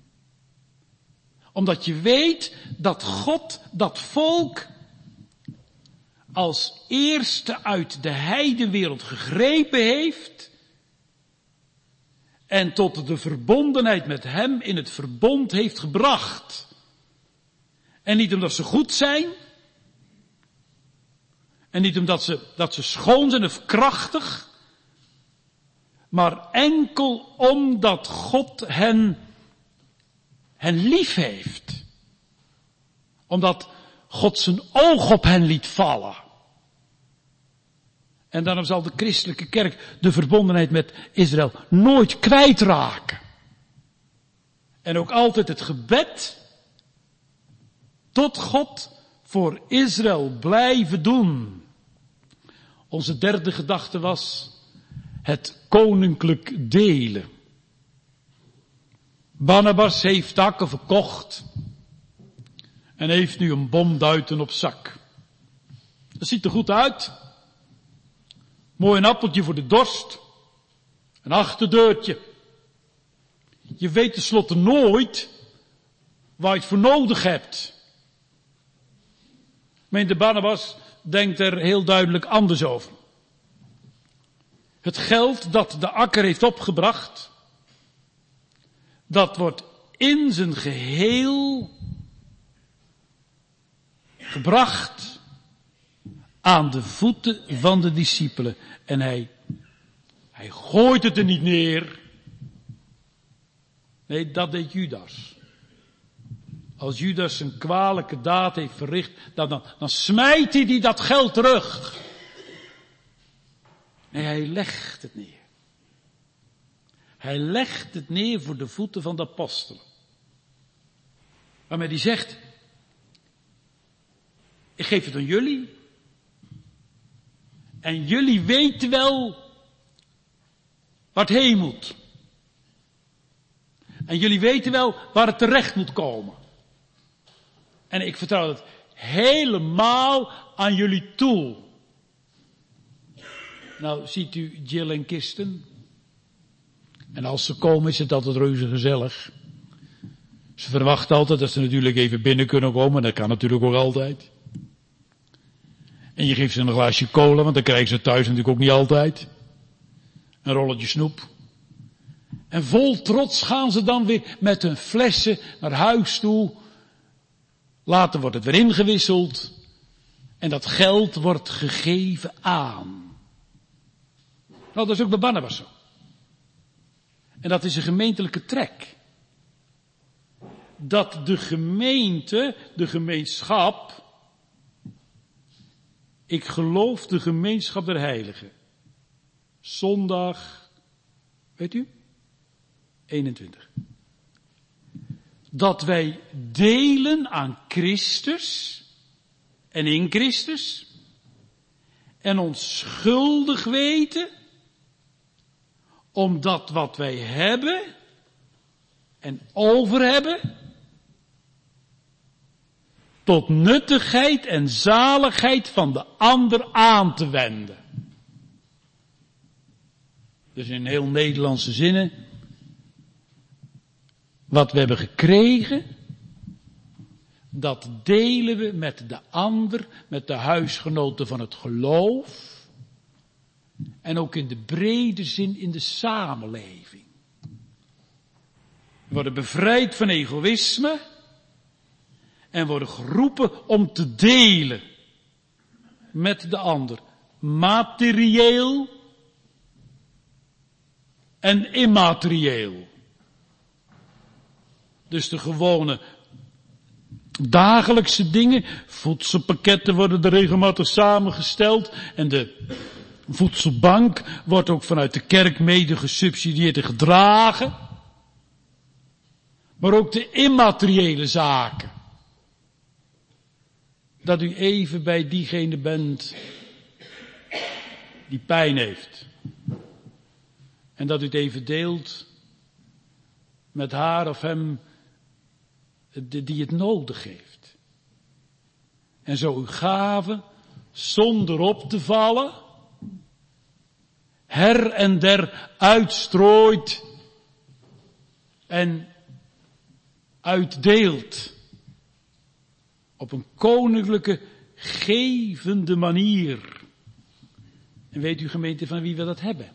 Omdat je weet dat God dat volk als eerste uit de heidenwereld gegrepen heeft en tot de verbondenheid met hem in het verbond heeft gebracht. En niet omdat ze goed zijn, en niet omdat ze, dat ze schoon zijn of krachtig, maar enkel omdat God hen, hen lief heeft. Omdat God zijn oog op hen liet vallen. En daarom zal de christelijke kerk de verbondenheid met Israël nooit kwijtraken. En ook altijd het gebed tot God voor Israël blijven doen. Onze derde gedachte was het koninklijk delen. Barnabas heeft takken verkocht en heeft nu een bomduiten op zak. Dat ziet er goed uit. Mooi een appeltje voor de dorst. Een achterdeurtje. Je weet tenslotte nooit waar je het voor nodig hebt. Meneer Barnabas denkt er heel duidelijk anders over. Het geld dat de akker heeft opgebracht, dat wordt in zijn geheel gebracht aan de voeten van de discipelen. En hij, hij gooit het er niet neer. Nee, dat deed Judas. Als Judas een kwalijke daad heeft verricht, dan, dan, dan smijt hij die dat geld terug. Nee, hij legt het neer. Hij legt het neer voor de voeten van de apostelen. Waarmee hij zegt, ik geef het aan jullie. En jullie weten wel waar het heen moet. En jullie weten wel waar het terecht moet komen. En ik vertrouw het helemaal aan jullie toe. Nou, ziet u Jill en Kirsten? En als ze komen is het altijd reuze gezellig. Ze verwachten altijd dat ze natuurlijk even binnen kunnen komen. Dat kan natuurlijk ook altijd. En je geeft ze een glaasje cola, want dan krijgen ze thuis natuurlijk ook niet altijd. Een rolletje snoep. En vol trots gaan ze dan weer met hun flessen naar huis toe. Later wordt het weer ingewisseld. En dat geld wordt gegeven aan. Nou, dat is ook bij Barnabas zo. En dat is een gemeentelijke trek. Dat de gemeente, de gemeenschap, ik geloof de gemeenschap der heiligen. Zondag, weet u? eenentwintig. Dat wij delen aan Christus en in Christus en ons schuldig weten om dat wat wij hebben en over hebben tot nuttigheid en zaligheid van de ander aan te wenden. Dus in heel Nederlandse zinnen, wat we hebben gekregen, dat delen we met de ander, met de huisgenoten van het geloof. En ook in de brede zin in de samenleving. We worden bevrijd van egoïsme. En worden geroepen om te delen met de ander. Materieel en immaterieel. Dus de gewone dagelijkse dingen. Voedselpakketten worden er regelmatig samengesteld. En de voedselbank wordt ook vanuit de kerk mede gesubsidieerd en gedragen. Maar ook de immateriële zaken. Dat u even bij diegene bent die pijn heeft. En dat u het even deelt met haar of hem die het nodig heeft. En zo uw gave, zonder op te vallen, her en der uitstrooit en uitdeelt. Op een koninklijke, gevende manier. En weet u, gemeente, van wie we dat hebben?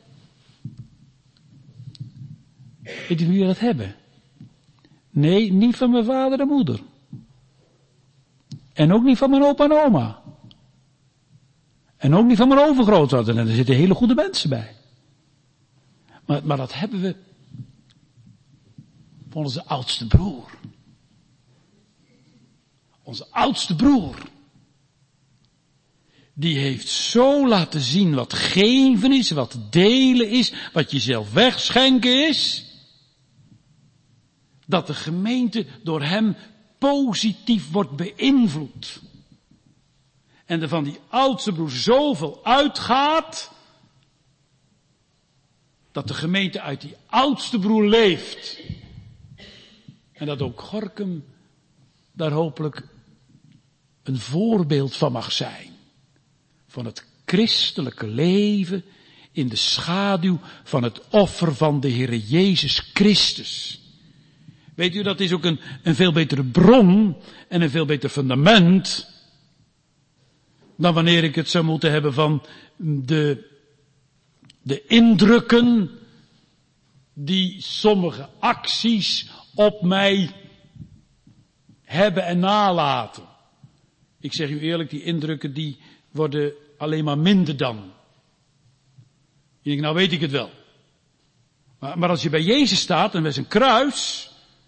Weet u wie we dat hebben? Nee, niet van mijn vader en moeder. En ook niet van mijn opa en oma. En ook niet van mijn overgrootvader. En er zitten hele goede mensen bij. Maar, maar dat hebben we van onze oudste broer. Onze oudste broer. Die heeft zo laten zien wat geven is, wat delen is, wat jezelf wegschenken is. Dat de gemeente door hem positief wordt beïnvloed. En er van die oudste broer zoveel uitgaat, dat de gemeente uit die oudste broer leeft. En dat ook Gorinchem daar hopelijk een voorbeeld van mag zijn. Van het christelijke leven in de schaduw van het offer van de Heere Jezus Christus. Weet u, dat is ook een, een veel betere bron en een veel beter fundament dan wanneer ik het zou moeten hebben van de, de indrukken die sommige acties op mij hebben en nalaten. Ik zeg u eerlijk, die indrukken die worden alleen maar minder dan. Je denkt, nou weet ik het wel. Maar, maar als je bij Jezus staat en bij zijn kruis,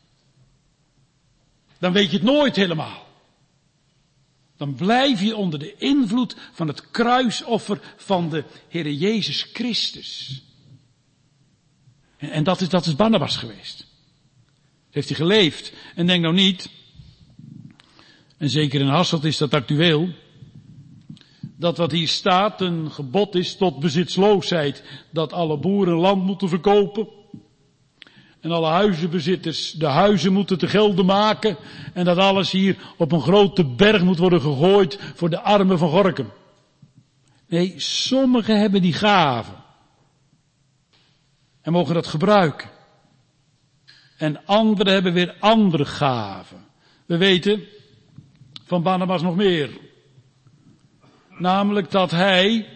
dan weet je het nooit helemaal. Dan blijf je onder de invloed van het kruisoffer van de Heere Jezus Christus. En, en dat is, dat is Barnabas geweest. Dat heeft hij geleefd. En denk nou niet, en zeker in Hasselt is dat actueel, dat wat hier staat een gebod is tot bezitsloosheid. Dat alle boeren land moeten verkopen. En alle huizenbezitters de huizen moeten te gelde maken. En dat alles hier op een grote berg moet worden gegooid voor de armen van Gorinchem. Nee, sommigen hebben die gaven. En mogen dat gebruiken. En anderen hebben weer andere gaven. We weten van Barnabas nog meer. Namelijk dat hij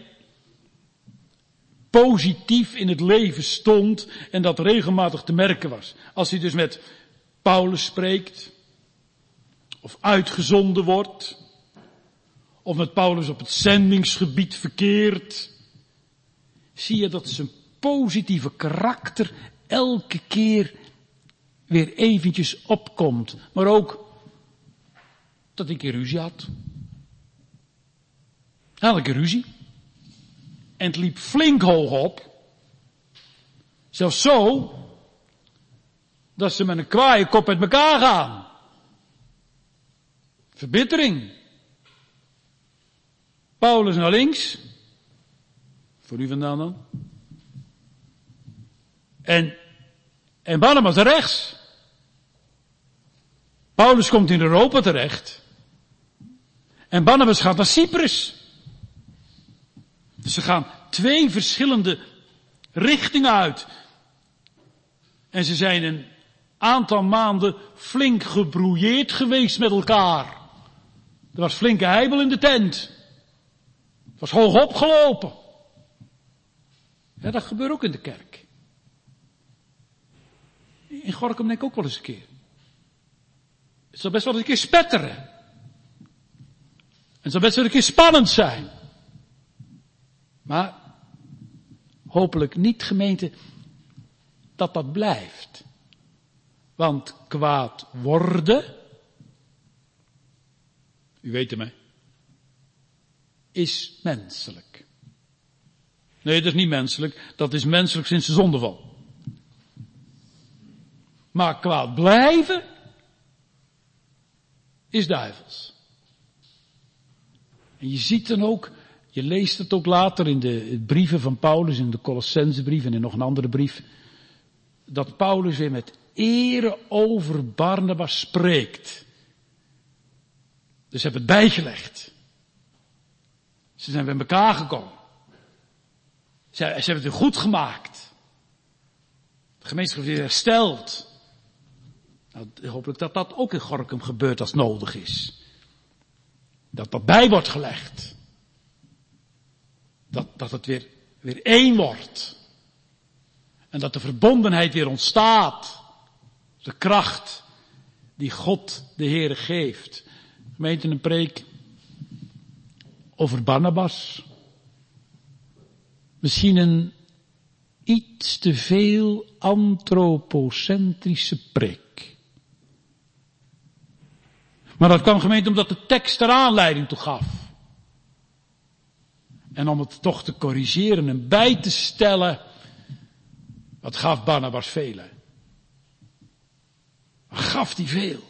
positief in het leven stond en dat regelmatig te merken was. Als hij dus met Paulus spreekt, of uitgezonden wordt, of met Paulus op het zendingsgebied verkeert, zie je dat zijn positieve karakter elke keer weer eventjes opkomt. Maar ook dat hij een keer ruzie had. Hij had een keer ruzie. En het liep flink hoog op. Zelfs zo, dat ze met een kwaaie kop met elkaar gaan. Verbittering. Paulus naar links. Voor u vandaan dan. En, en Barnabas naar rechts. Paulus komt in Europa terecht. En Barnabas gaat naar Cyprus. Dus ze gaan twee verschillende richtingen uit. En ze zijn een aantal maanden flink gebrouilleerd geweest met elkaar. Er was flinke heibel in de tent. Het was hoog opgelopen. Ja, dat gebeurt ook in de kerk. In Gorinchem denk ik ook wel eens een keer. Het zal best wel eens een keer spetteren. Het zal best wel een keer spannend zijn. Maar hopelijk niet, gemeente, dat dat blijft. Want kwaad worden, u weet het mij, is menselijk. Nee, dat is niet menselijk, dat is menselijk sinds de zondeval. Maar kwaad blijven is duivels. En je ziet dan ook, je leest het ook later in de brieven van Paulus, in de Colossensebrief en in nog een andere brief, dat Paulus weer met ere over Barnabas spreekt. Dus ze hebben het bijgelegd. Ze zijn bij elkaar gekomen. Ze, ze hebben het weer goed gemaakt. De gemeenschap is weer hersteld. Nou, hopelijk dat dat ook in Gorinchem gebeurt als nodig is. Dat dat bij wordt gelegd. Dat, dat het weer, weer één wordt. En dat de verbondenheid weer ontstaat. De kracht die God de Heere geeft. Gemeente, een preek over Barnabas. Misschien een iets te veel antropocentrische preek. Maar dat kwam, gemeente, omdat de tekst er aanleiding toe gaf. En om het toch te corrigeren en bij te stellen, wat gaf Barnabas velen? Wat gaf hij veel?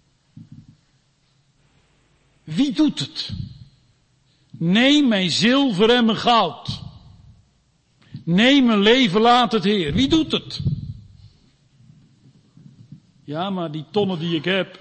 Wie doet het? Neem mijn zilver en mijn goud. Neem mijn leven, laat het Heer. Wie doet het? Ja, maar die tonnen die ik heb.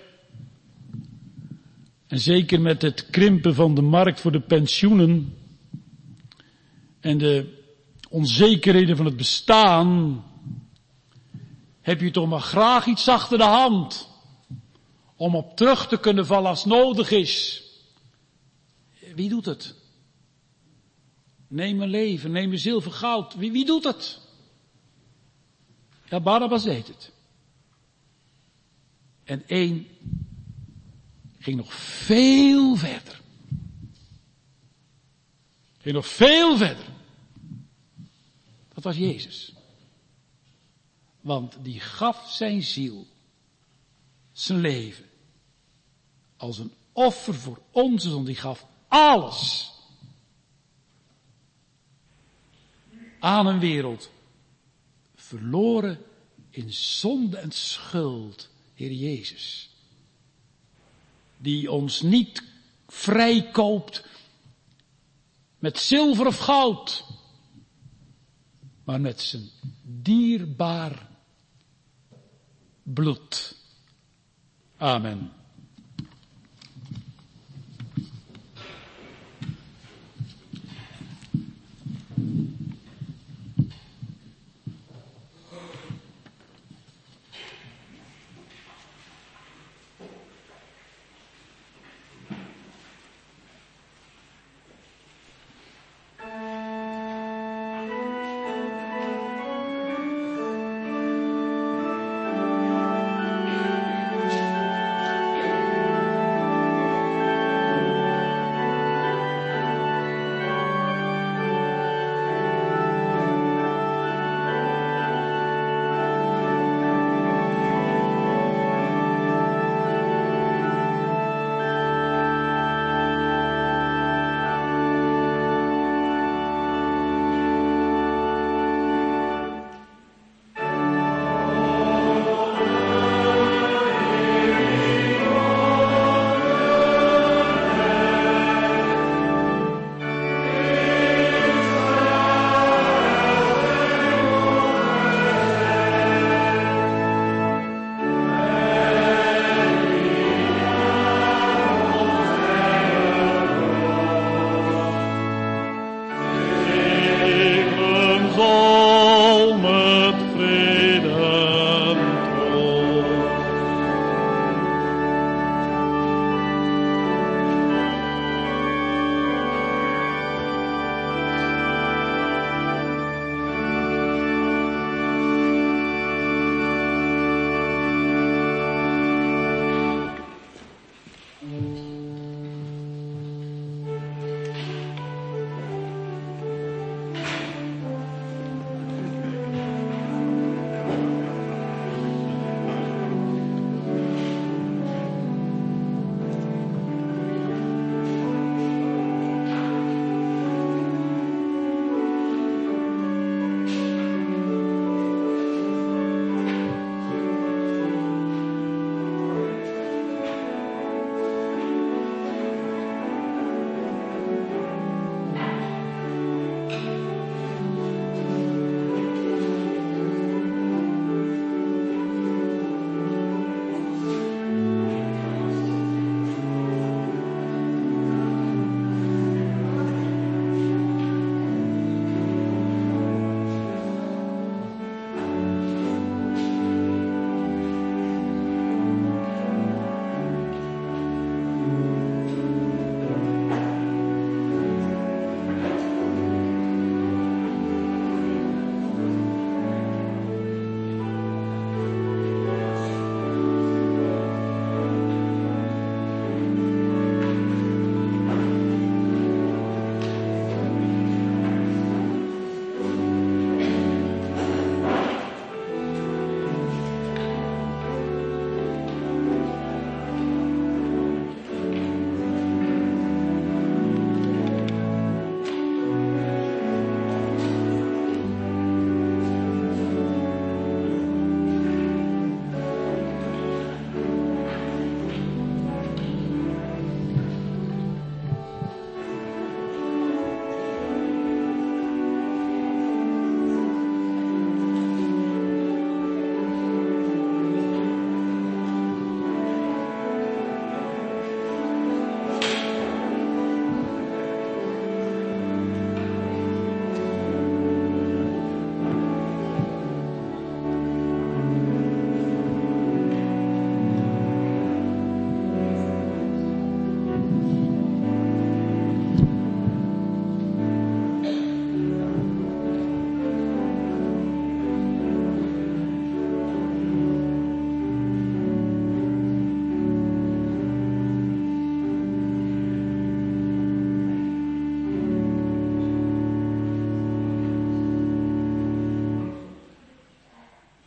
En zeker met het krimpen van de markt voor de pensioenen. En de onzekerheden van het bestaan. Heb je toch maar graag iets achter de hand. Om op terug te kunnen vallen als nodig is. Wie doet het? Neem mijn leven, neem mijn zilver, goud. Wie, wie doet het? Ja, Barnabas deed het. En één ging nog veel verder. Ging nog veel verder. Dat was Jezus. Want die gaf zijn ziel, zijn leven, als een offer voor onze zonde. Die gaf alles aan een wereld verloren in zonde en schuld, Heer Jezus. Die ons niet vrijkoopt met zilver of goud, maar met zijn dierbaar bloed. Amen.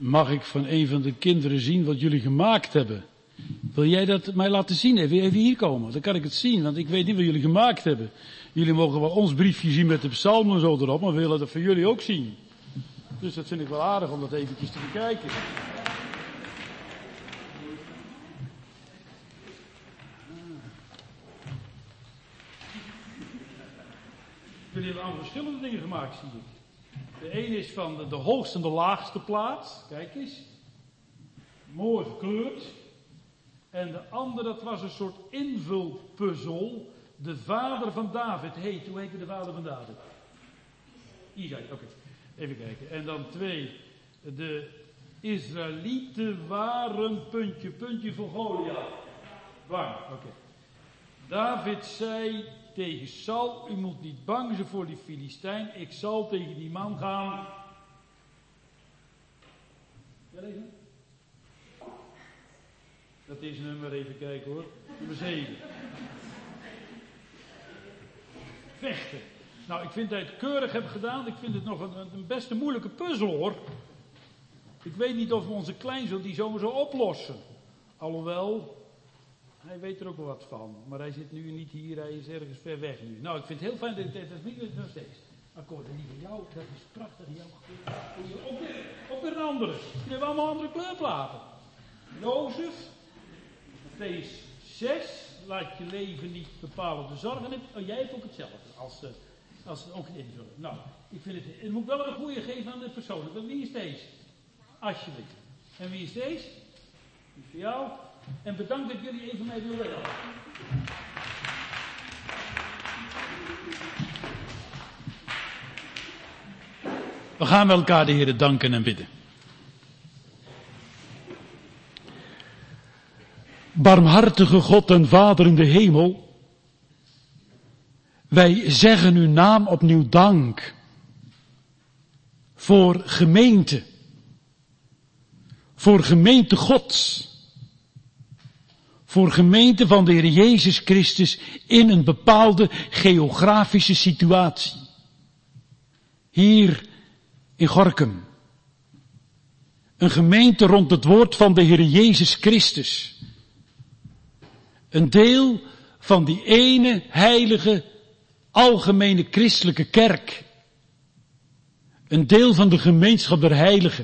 Mag ik van een van de kinderen zien wat jullie gemaakt hebben? Wil jij dat mij laten zien? Even, even hier komen, dan kan ik het zien, want ik weet niet wat jullie gemaakt hebben. Jullie mogen wel ons briefje zien met de psalmen en zo erop, maar we willen dat van jullie ook zien. Dus dat vind ik wel aardig om dat eventjes te bekijken. Jullie hebben allemaal verschillende dingen gemaakt, zie ik. De een is van de, de hoogste en de laagste plaats. Kijk eens. Mooi gekleurd. En de andere, dat was een soort invulpuzzel. De vader van David heet. Hoe heette de vader van David? Isaïe, oké. Okay. Even kijken. En dan twee. De Israëlieten waren puntje, puntje voor Goliath. Bang, oké. Okay. David zei tegen Saul, u moet niet bang zijn voor die Filistijn. Ik zal tegen die man gaan. Ja, lezen? Dat is nummer, even kijken hoor. Nummer zeven. Vechten. Nou, ik vind dat je het keurig hebt gedaan. Ik vind het nog een, een best een moeilijke puzzel hoor. Ik weet niet of we onze kleinzoon die zomaar zo oplossen. Alhoewel, hij weet er ook wel wat van. Maar hij zit nu niet hier, hij is ergens ver weg nu. Nou, ik vind het heel fijn dat ik dat niet nog steeds. Akkoord, en die van jou, dat is prachtig. Jouw ook, weer, ook weer een andere. Die hebben allemaal andere kleurplaten. Jozef, Matthäus zes, laat je leven niet bepalen de zorgen. Oh, jij hebt ook hetzelfde, als, uh, als ook een invulling. Nou, ik vind het, het moet wel een goede geven aan de persoon. Wie is deze? Alsjeblieft. En wie is deze? Die is voor jou. En bedankt dat jullie even mij willen helpen. We gaan met elkaar de Heer danken en bidden. Barmhartige God en Vader in de hemel, wij zeggen uw naam opnieuw dank voor gemeente, voor gemeente Gods, voor gemeente van de Heer Jezus Christus in een bepaalde geografische situatie. Hier in Gorinchem. Een gemeente rond het woord van de Heer Jezus Christus. Een deel van die ene heilige, algemene christelijke kerk. Een deel van de gemeenschap der heiligen.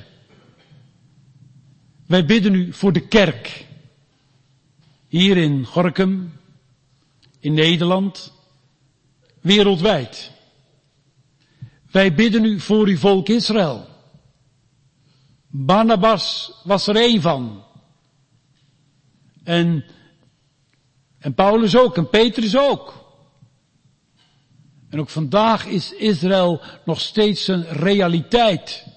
Wij bidden u voor de kerk. Hier in Gorinchem, in Nederland, wereldwijd. Wij bidden u voor uw volk Israël. Barnabas was er één van. En, en Paulus ook, en Petrus ook. En ook vandaag is Israël nog steeds een realiteit.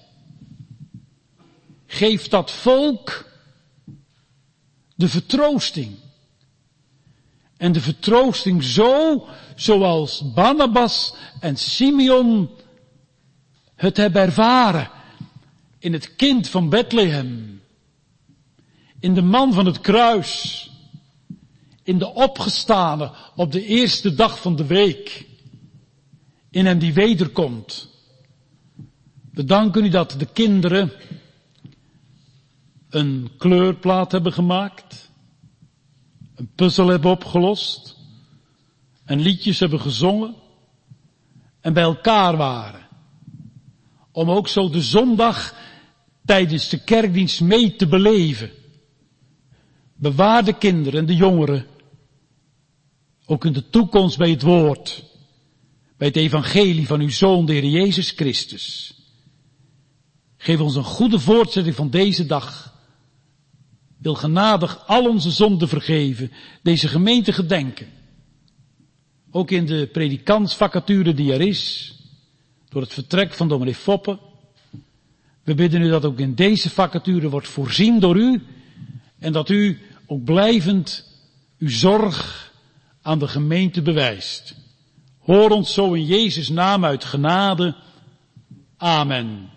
Geef dat volk de vertroosting. En de vertroosting zo, zoals Barnabas en Simeon het hebben ervaren. In het kind van Bethlehem. In de man van het kruis. In de opgestane op de eerste dag van de week. In hem die wederkomt. We danken u dat de kinderen een kleurplaat hebben gemaakt. Een puzzel hebben opgelost. En liedjes hebben gezongen. En bij elkaar waren. Om ook zo de zondag tijdens de kerkdienst mee te beleven. Bewaar de kinderen en de jongeren. Ook in de toekomst bij het woord. Bij het evangelie van uw Zoon, de Heer Jezus Christus. Geef ons een goede voortzetting van deze dag. Wil genadig al onze zonden vergeven. Deze gemeente gedenken. Ook in de predikantsvacature die er is. Door het vertrek van dominee Foppe. We bidden u dat ook in deze vacature wordt voorzien door u. En dat u ook blijvend uw zorg aan de gemeente bewijst. Hoor ons zo in Jezus' naam uit genade. Amen.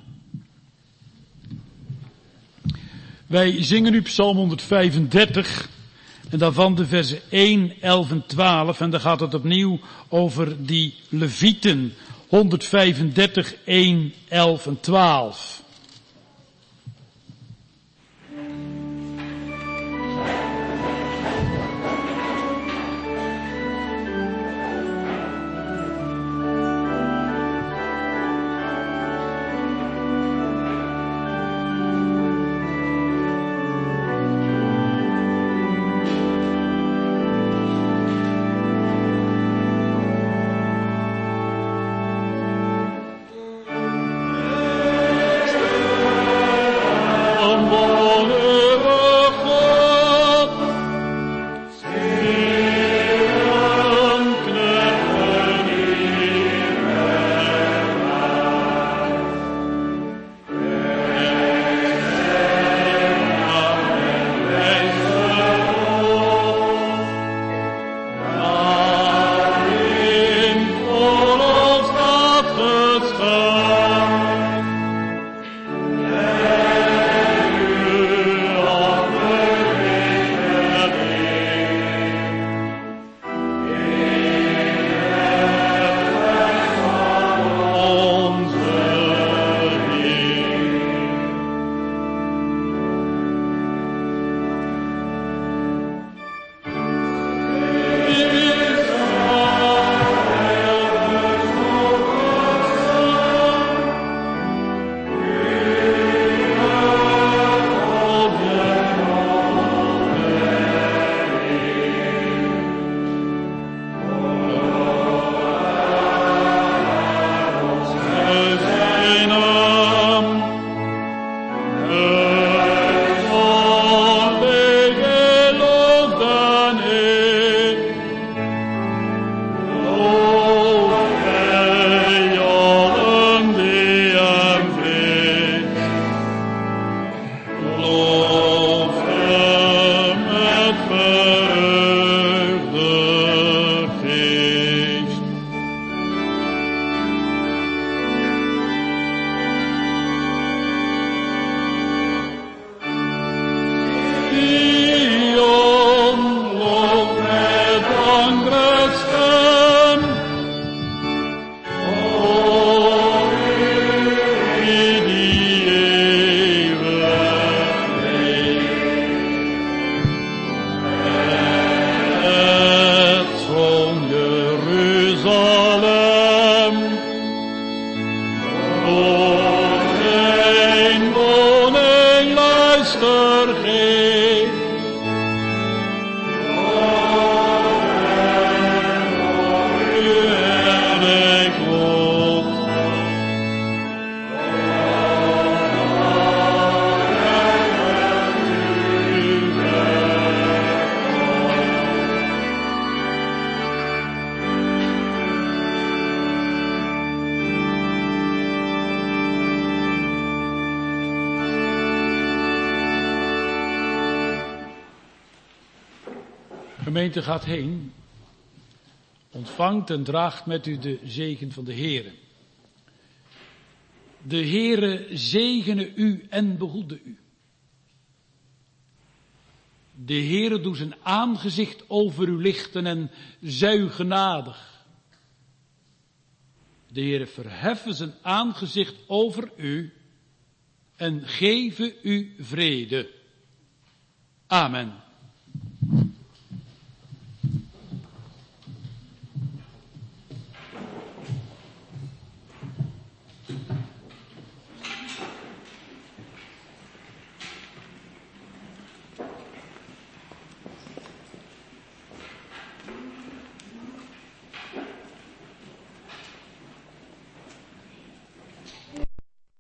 Wij zingen nu Psalm honderdvijfendertig. En daarvan de versen één, elf en twaalf. En dan gaat het opnieuw over die Levieten. honderdvijfendertig, één, elf en twaalf. met verheugde geest. Sion loopt met dankbaar stem. O, u die eeuwig leeft. Het zoon Jeruzalem, tot zijn woning luister geeft. Gemeente gaat heen, ontvangt en draagt met u de zegen van de Heere. De Heere zegene u en behoede u. De Heere doet zijn aangezicht over u lichten en zij u genadig. De Heere verheffen zijn aangezicht over u en geven u vrede. Amen.